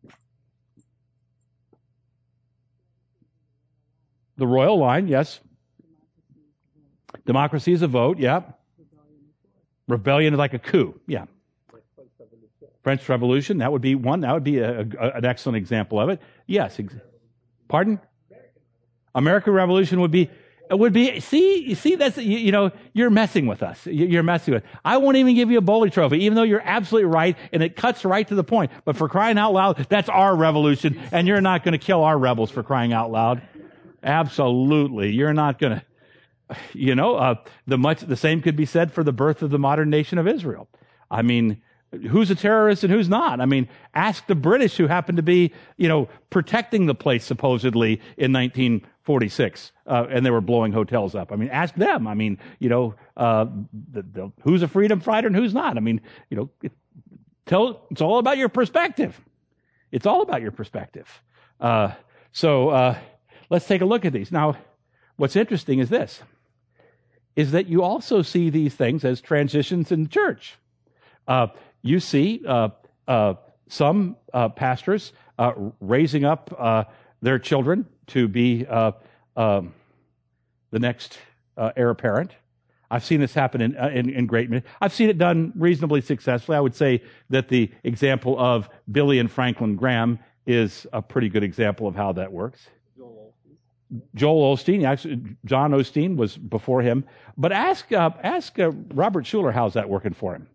The royal line, yes. Democracy is a vote, yeah. Rebellion is like a coup, yeah. French Revolution, that would be one. That would be a, a, an excellent example of it. Yes. Ex- Pardon? American Revolution would be, would be, see, you see, that's, you, you know, you're messing with us. You're messing with, I won't even give you a Bowley Trophy, even though you're absolutely right, and it cuts right to the point. But for crying out loud, that's our revolution, and you're not going to kill our rebels for crying out loud. Absolutely. You're not going to, you know, uh, the much, the same could be said for the birth of the modern nation of Israel. I mean, who's a terrorist and who's not? I mean, ask the British who happened to be, you know, protecting the place supposedly in nineteen forty-six, uh, and they were blowing hotels up. I mean, ask them. I mean, you know, uh, the, the, who's a freedom fighter and who's not? I mean, you know, it, tell, it's all about your perspective. It's all about your perspective. Uh, so uh, let's take a look at these. Now, what's interesting is this, is that you also see these things as transitions in the church. Uh, You see uh, uh, some uh, pastors uh, raising up uh, their children to be uh, um, the next uh, heir apparent. I've seen this happen in, uh, in, in great many. I've seen it done reasonably successfully. I would say that the example of Billy and Franklin Graham is a pretty good example of how that works. Joel Osteen. Joel Osteen, actually, John Osteen was before him. But ask uh, ask uh, Robert Schuller, how's that working for him?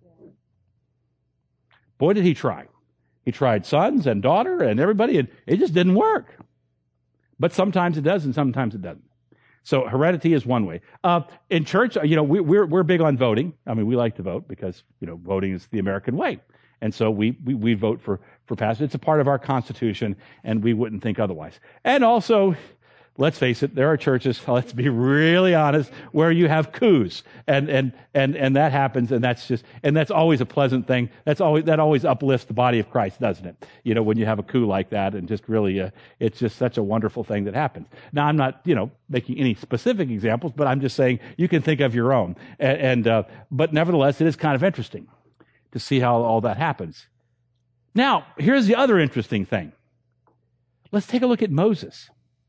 Boy, did he try. He tried sons and daughter and everybody, and it just didn't work. But sometimes it does, and sometimes it doesn't. So heredity is one way. Uh, in church, you know, we, we're we're big on voting. I mean, we like to vote because, you know, voting is the American way. And so we we, we vote for, for pastors. It's a part of our Constitution, and we wouldn't think otherwise. And also, let's face it, there are churches, let's be really honest, where you have coups, and and and and that happens, and that's just and that's always a pleasant thing. That's always that always uplifts the body of Christ, doesn't it? You know, when you have a coup like that, and just really, uh, it's just such a wonderful thing that happens. Now, I'm not, you know, making any specific examples, but I'm just saying you can think of your own, and, and uh, but nevertheless, it is kind of interesting to see how all that happens. Now, here's the other interesting thing. Let's take a look at Moses.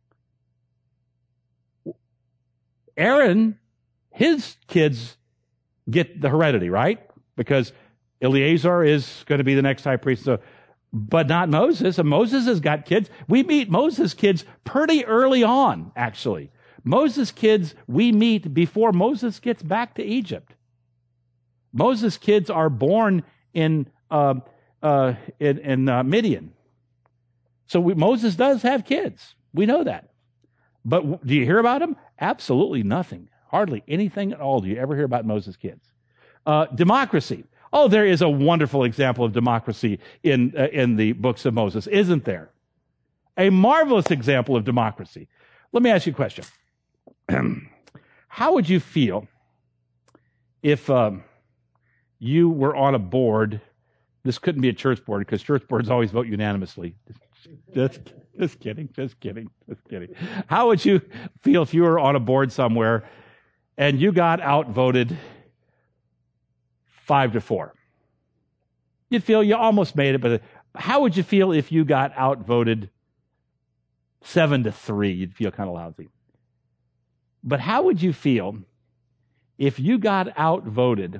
Aaron, his kids get the heredity, right? Because Eleazar is going to be the next high priest. So, but not Moses. And Moses has got kids. We meet Moses' kids pretty early on, actually. Moses' kids we meet before Moses gets back to Egypt. Moses' kids are born in uh, uh, in, in uh, Midian. So we, Moses does have kids. We know that. But w- do you hear about them? Absolutely nothing. Hardly anything at all do you ever hear about Moses' kids. Uh, democracy. Oh, there is a wonderful example of democracy in uh, in the books of Moses, isn't there? A marvelous example of democracy. Let me ask you a question. How would you feel if um, you were on a board? This couldn't be a church board because church boards always vote unanimously. Just, just kidding, just kidding, just kidding. How would you feel if you were on a board somewhere and you got outvoted five to four? You'd feel you almost made it, but how would you feel if you got outvoted seven to three? You'd feel kind of lousy. But how would you feel if you got outvoted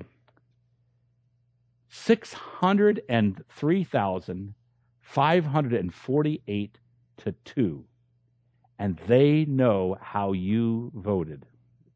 six hundred three thousand five hundred forty-eight to two, and they know how you voted?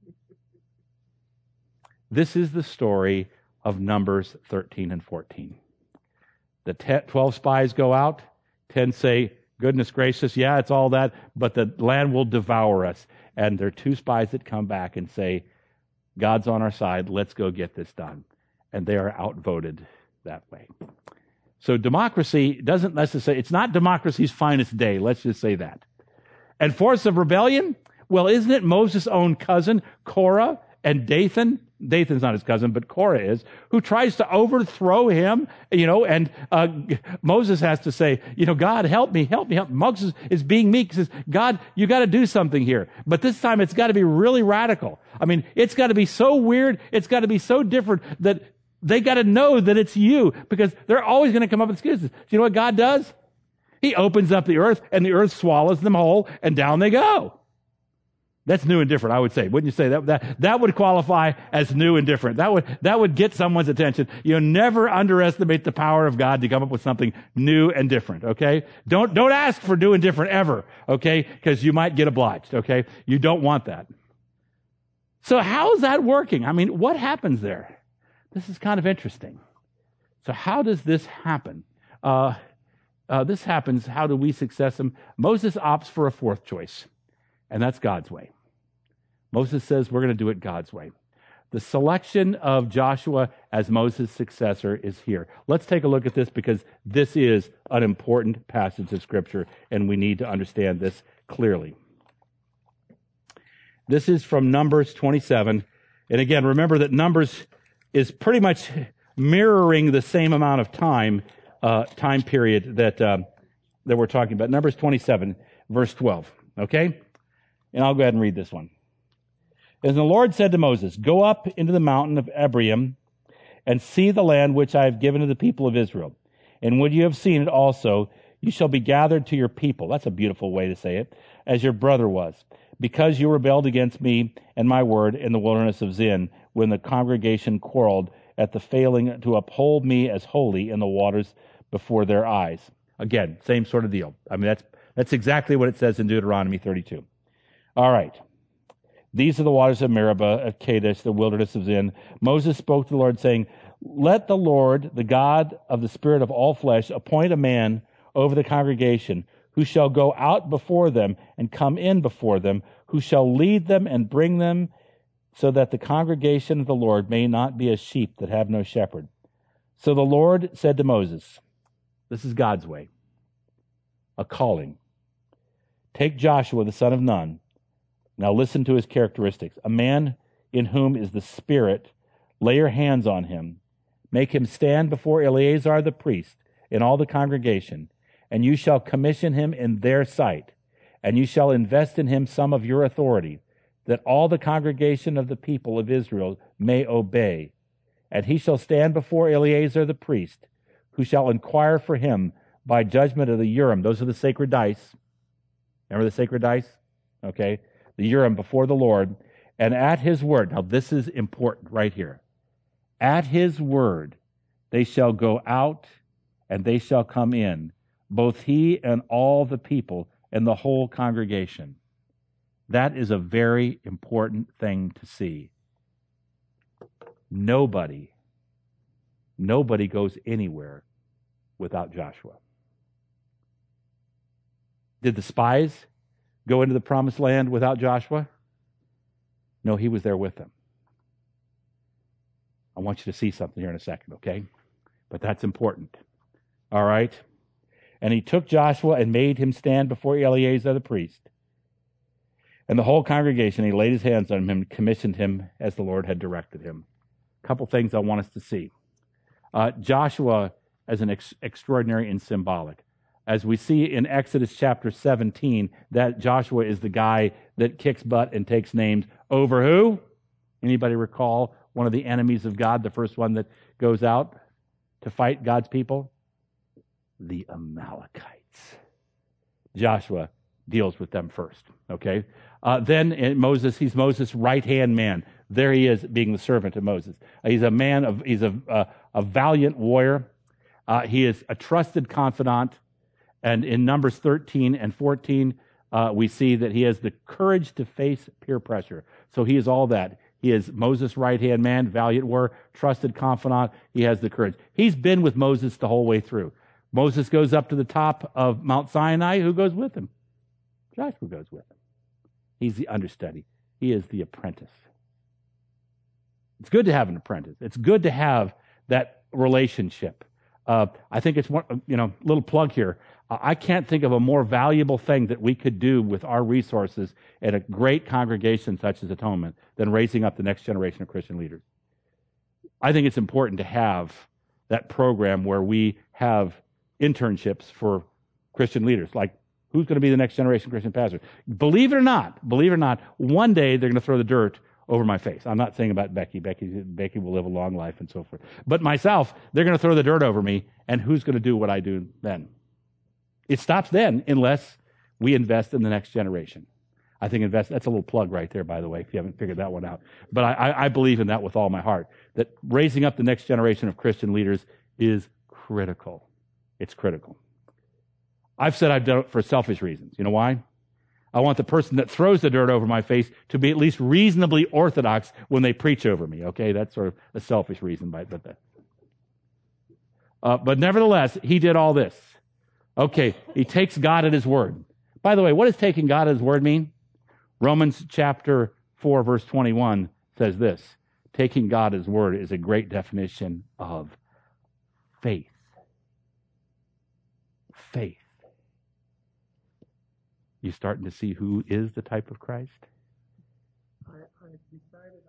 This is the story of Numbers thirteen and fourteen. The ten, twelve spies go out. ten say, goodness gracious, yeah, it's all that, but the land will devour us. And there are two spies that come back and say, God's on our side, let's go get this done. And they are outvoted that way. So democracy doesn't necessarily, it's not democracy's finest day, let's just say that. And force of rebellion? Well, isn't it Moses' own cousin, Korah, and Dathan? Dathan's not his cousin, but Korah is, who tries to overthrow him, you know, and uh, Moses has to say, you know, God, help me, help me, help me. Moses is being meek. He says, God, you got to do something here. But this time it's got to be really radical. I mean, it's got to be so weird, it's got to be so different that they got to know that it's you, because they're always going to come up with excuses. Do you know what God does? He opens up the earth, and the earth swallows them whole, and down they go. That's new and different, I would say. Wouldn't you say that? That, that would qualify as new and different. That would, that would get someone's attention. You never underestimate the power of God to come up with something new and different, okay? Don't, don't ask for new and different ever, okay? Because you might get obliged, okay? You don't want that. So how is that working? I mean, what happens there? This is kind of interesting. So how does this happen? Uh, uh, this happens, how do we success him? Moses opts for a fourth choice, and that's God's way. Moses says we're going to do it God's way. The selection of Joshua as Moses' successor is here. Let's take a look at this, because this is an important passage of Scripture, and we need to understand this clearly. This is from Numbers twenty-seven. And again, remember that Numbers is pretty much mirroring the same amount of time, uh, time period that, uh, that we're talking about. Numbers twenty-seven, verse twelve. Okay? And I'll go ahead and read this one. And the Lord said to Moses, go up into the mountain of Ephraim and see the land which I have given to the people of Israel. And when you have seen it also, you shall be gathered to your people. That's a beautiful way to say it. As your brother was. Because you rebelled against me and my word in the wilderness of Zin, when the congregation quarreled at the failing to uphold me as holy in the waters before their eyes. Again, same sort of deal. I mean, that's that's exactly what it says in Deuteronomy thirty-two. All right. These are the waters of Meribah, of Kadesh, the wilderness of Zin. Moses spoke to the Lord, saying, let the Lord, the God of the Spirit of all flesh, appoint a man over the congregation, who shall go out before them and come in before them, who shall lead them and bring them, so that the congregation of the Lord may not be as sheep that have no shepherd. So the Lord said to Moses, this is God's way, a calling. Take Joshua, the son of Nun. Now listen to his characteristics. A man in whom is the Spirit, lay your hands on him. Make him stand before Eleazar the priest and all the congregation, and you shall commission him in their sight, and you shall invest in him some of your authority, that all the congregation of the people of Israel may obey. And he shall stand before Eleazar the priest, who shall inquire for him by judgment of the Urim. Those are the sacred dice. Remember the sacred dice? Okay. The Urim before the Lord. And at his word, now this is important right here. At his word, they shall go out and they shall come in, both he and all the people and the whole congregation. That is a very important thing to see. Nobody, nobody goes anywhere without Joshua. Did the spies go into the promised land without Joshua? No, he was there with them. I want you to see something here in a second, okay? But that's important. All right? And he took Joshua and made him stand before Eleazar the priest. And the whole congregation, he laid his hands on him and commissioned him as the Lord had directed him. A couple things I want us to see. Uh, Joshua as an ex- extraordinary and symbolic. As we see in Exodus chapter seventeen, that Joshua is the guy that kicks butt and takes names over who? Anybody recall one of the enemies of God, the first one that goes out to fight God's people? The Amalekites. Joshua deals with them first, okay? Uh, then in Moses, he's Moses' right-hand man. There he is, being the servant of Moses. Uh, he's a man of, he's a, uh, a valiant warrior. Uh, he is a trusted confidant. And in Numbers thirteen and fourteen, uh, we see that he has the courage to face peer pressure. So he is all that. He is Moses' right-hand man, valiant warrior, trusted confidant. He has the courage. He's been with Moses the whole way through. Moses goes up to the top of Mount Sinai. Who goes with him? Joshua goes with him. He's the understudy. He is the apprentice. It's good to have an apprentice. It's good to have that relationship. Uh, I think it's one, you know, little plug here. Uh, I can't think of a more valuable thing that we could do with our resources at a great congregation such as Atonement than raising up the next generation of Christian leaders. I think it's important to have that program where we have internships for Christian leaders, like who's going to be the next generation Christian pastor. Believe it or not, believe it or not, one day they're going to throw the dirt over my face. I'm not saying about Becky. Becky, Becky will live a long life and so forth. But myself, they're going to throw the dirt over me, and who's going to do what I do then? It stops then unless we invest in the next generation. I think invest, that's a little plug right there, by the way, if you haven't figured that one out. But I, I believe in that with all my heart, that raising up the next generation of Christian leaders is critical. It's critical. I've said I've done it for selfish reasons. You know why? I want the person that throws the dirt over my face to be at least reasonably orthodox when they preach over me. Okay, that's sort of a selfish reason, but but, uh, but nevertheless, he did all this. Okay, he takes God at his word. By the way, what does taking God at his word mean? Romans chapter four, verse twenty-one says this: taking God at his word is a great definition of faith. Faith. You starting to see who is the type of Christ? I, I decided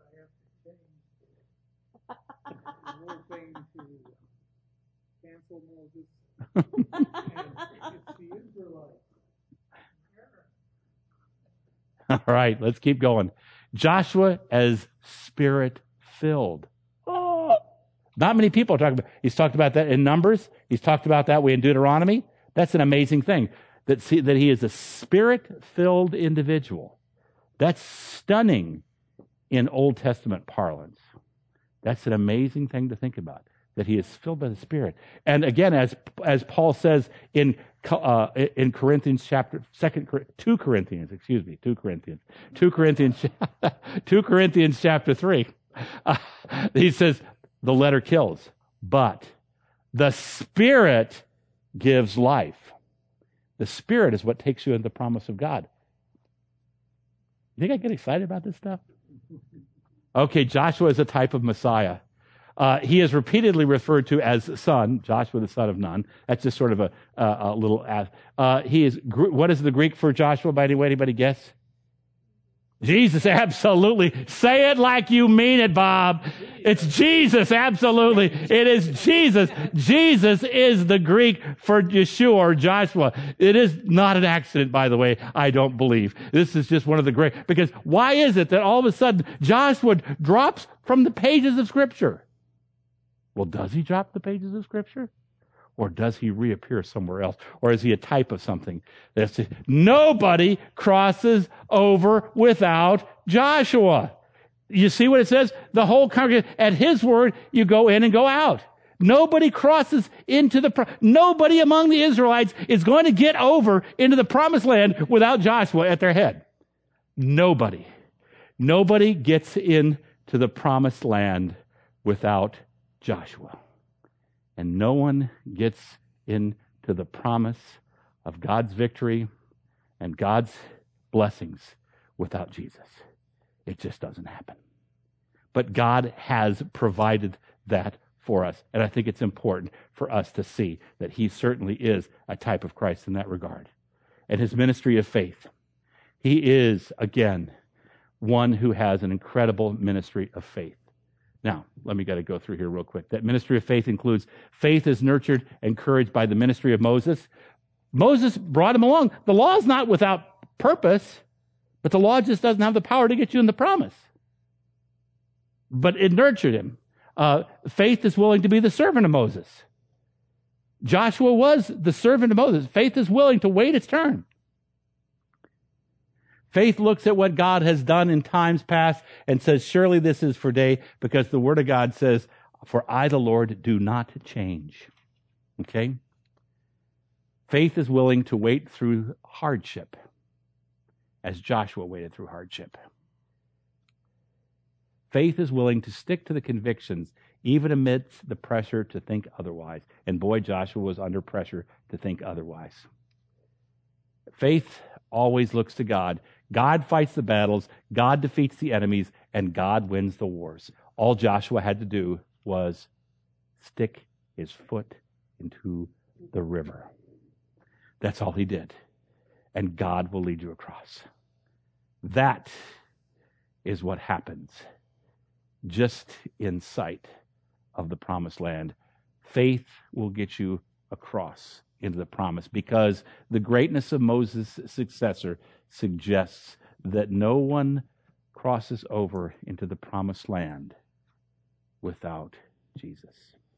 I have to change the whole thing to cancel Moses. And it's the Israelites. All right, let's keep going. Joshua as Spirit-filled. Oh, not many people are talking about. He's talked about that in Numbers. He's talked about that way in Deuteronomy. That's an amazing thing. That, see, that he is a Spirit-filled individual. That's stunning in Old Testament parlance. That's an amazing thing to think about, that he is filled by the Spirit. And again, as as Paul says in uh, in Corinthians chapter second two Corinthians, excuse me, two Corinthians, two Corinthians, two Corinthians chapter three, uh, he says the letter kills, but the Spirit gives life. The Spirit is what takes you into the promise of God. You think I get excited about this stuff? Okay, Joshua is a type of Messiah. Uh, he is repeatedly referred to as son, Joshua the son of Nun. That's just sort of a, a, a little. Uh, he is. What is the Greek for Joshua? By any way, anybody guess? Jesus, absolutely. Say it like you mean it, Bob. It's Jesus, absolutely. It is Jesus. Jesus is the Greek for Yeshua or Joshua. It is not an accident, by the way, I don't believe. This is just one of the great, because why is it that all of a sudden Joshua drops from the pages of Scripture? Well, does he drop the pages of Scripture? Or does he reappear somewhere else? Or is he a type of something? That's, nobody crosses over without Joshua. You see what it says? The whole congregation, at his word, you go in and go out. Nobody crosses into the, nobody among the Israelites is going to get over into the promised land without Joshua at their head. Nobody. Nobody gets into the promised land without Joshua. And no one gets into the promise of God's victory and God's blessings without Jesus. It just doesn't happen. But God has provided that for us. And I think it's important for us to see that he certainly is a type of Christ in that regard. And his ministry of faith. He is, again, one who has an incredible ministry of faith. Now, let me got to go through here real quick. That ministry of faith includes faith is nurtured, encouraged by the ministry of Moses. Moses brought him along. The law is not without purpose, but the law just doesn't have the power to get you in the promise. But it nurtured him. Uh, faith is willing to be the servant of Moses. Joshua was the servant of Moses. Faith is willing to wait its turn. Faith looks at what God has done in times past and says, surely this is for day, because the Word of God says, for I, the Lord, do not change. Okay? Faith is willing to wait through hardship, as Joshua waited through hardship. Faith is willing to stick to the convictions, even amidst the pressure to think otherwise. And boy, Joshua was under pressure to think otherwise. Faith always looks to God. God fights the battles, God defeats the enemies, and God wins the wars. All Joshua had to do was stick his foot into the river. That's all he did. And God will lead you across. That is what happens just in sight of the promised land. Faith will get you across into the promise, because the greatness of Moses' successor suggests that no one crosses over into the promised land without Jesus.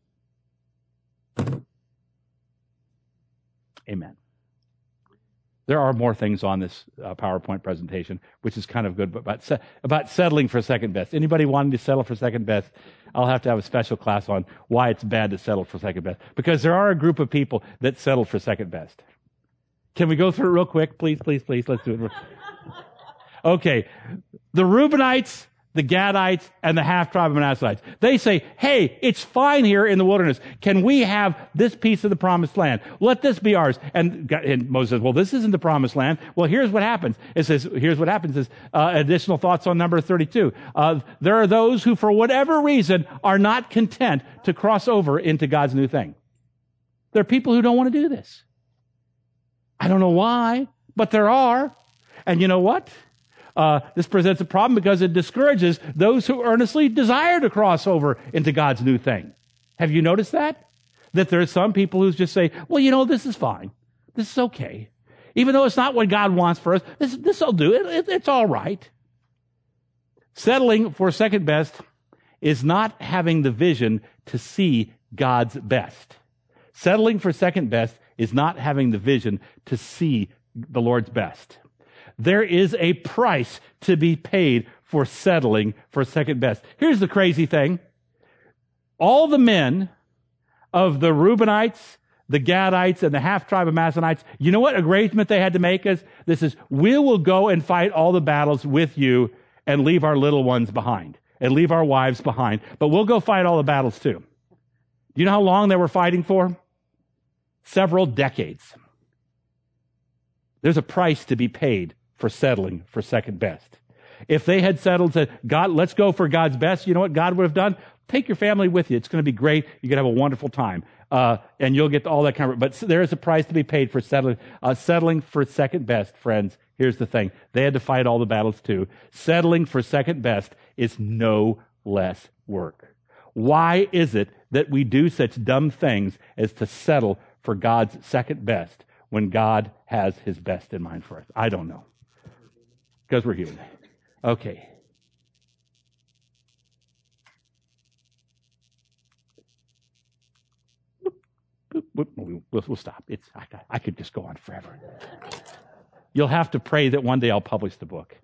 Amen. There are more things on this uh, PowerPoint presentation, which is kind of good, but about, se- about settling for second best. Anybody wanting to settle for second best? I'll have to have a special class on why it's bad to settle for second best. Because there are a group of people that settle for second best. Can we go through it real quick? Please, please, please. Let's do it. Okay. The Reubenites, the Gadites, and the half-tribe of Manassites. They say, hey, it's fine here in the wilderness. Can we have this piece of the promised land? Let this be ours. And, and Moses says, well, this isn't the promised land. Well, here's what happens. It says, here's what happens is, uh, additional thoughts on number thirty-two. Uh, there are those who, for whatever reason, are not content to cross over into God's new thing. There are people who don't want to do this. I don't know why, but there are. And you know what? Uh, this presents a problem because it discourages those who earnestly desire to cross over into God's new thing. Have you noticed that? That there are some people who just say, well, you know, this is fine. This is okay. Even though it's not what God wants for us, this this will do. It, it, it's all right. Settling for second best is not having the vision to see God's best. Settling for second best is not having the vision to see the Lord's best. There is a price to be paid for settling for second best. Here's the crazy thing. All the men of the Reubenites, the Gadites, and the half-tribe of Manassites, you know what arrangement they had to make is? This is, we will go and fight all the battles with you and leave our little ones behind and leave our wives behind. But we'll go fight all the battles too. Do you know how long they were fighting for? Several decades. There's a price to be paid for settling for second best. If they had settled to God, let's go for God's best, you know what God would have done? take your family with you. It's going to be great. You're going to have a wonderful time. Uh, and you'll get all that kind of, but there is a price to be paid for settling, uh, settling for second best, friends. Here's the thing. They had to fight all the battles too. Settling for second best is no less work. Why is it that we do such dumb things as to settle for God's second best when God has his best in mind for us? I don't know. Because we're human. Okay. We'll, we'll stop. It's I, I could just go on forever. You'll have to pray that one day I'll publish the book.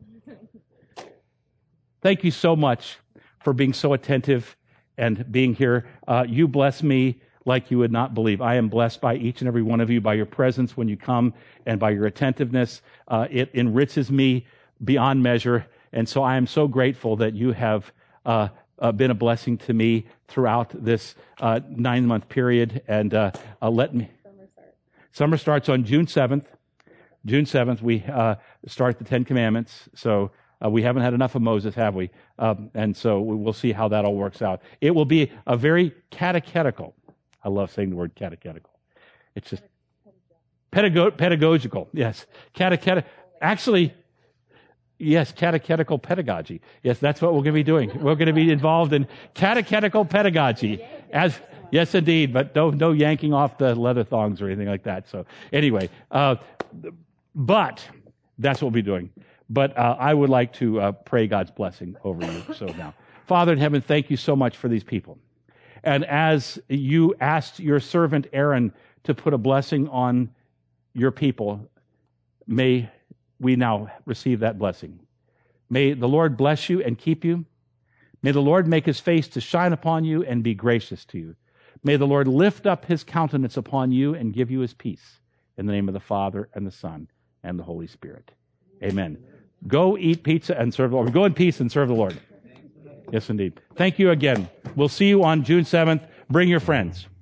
Thank you so much for being so attentive and being here. Uh, you bless me like you would not believe. I am blessed by each and every one of you, by your presence when you come and by your attentiveness. Uh, it enriches me beyond measure. And so I am so grateful that you have uh, uh, been a blessing to me throughout this uh, nine-month period. And uh, uh, let me... Summer starts. Summer starts on June seventh. June seventh, we uh, start the Ten Commandments. So uh, we haven't had enough of Moses, have we? Um, and so we will see how that all works out. It will be a very catechetical. I love saying the word catechetical. It's just pedago- pedagogical. Yes. Catechet. Actually, yes, catechetical pedagogy. Yes, that's what we're going to be doing. We're going to be involved in catechetical pedagogy. As yes, indeed, but no, no yanking off the leather thongs or anything like that. So anyway, uh, but that's what we'll be doing. But uh, I would like to uh, pray God's blessing over you. So now, Father in heaven, thank you so much for these people. And as you asked your servant Aaron to put a blessing on your people, may we now receive that blessing. May the Lord bless you and keep you. May the Lord make his face to shine upon you and be gracious to you. May the Lord lift up his countenance upon you and give you his peace. In the name of the Father and the Son and the Holy Spirit. Amen. Go eat pizza and serve the Lord. Go in peace and serve the Lord. Yes, indeed. Thank you again. We'll see you on June seventh. Bring your friends.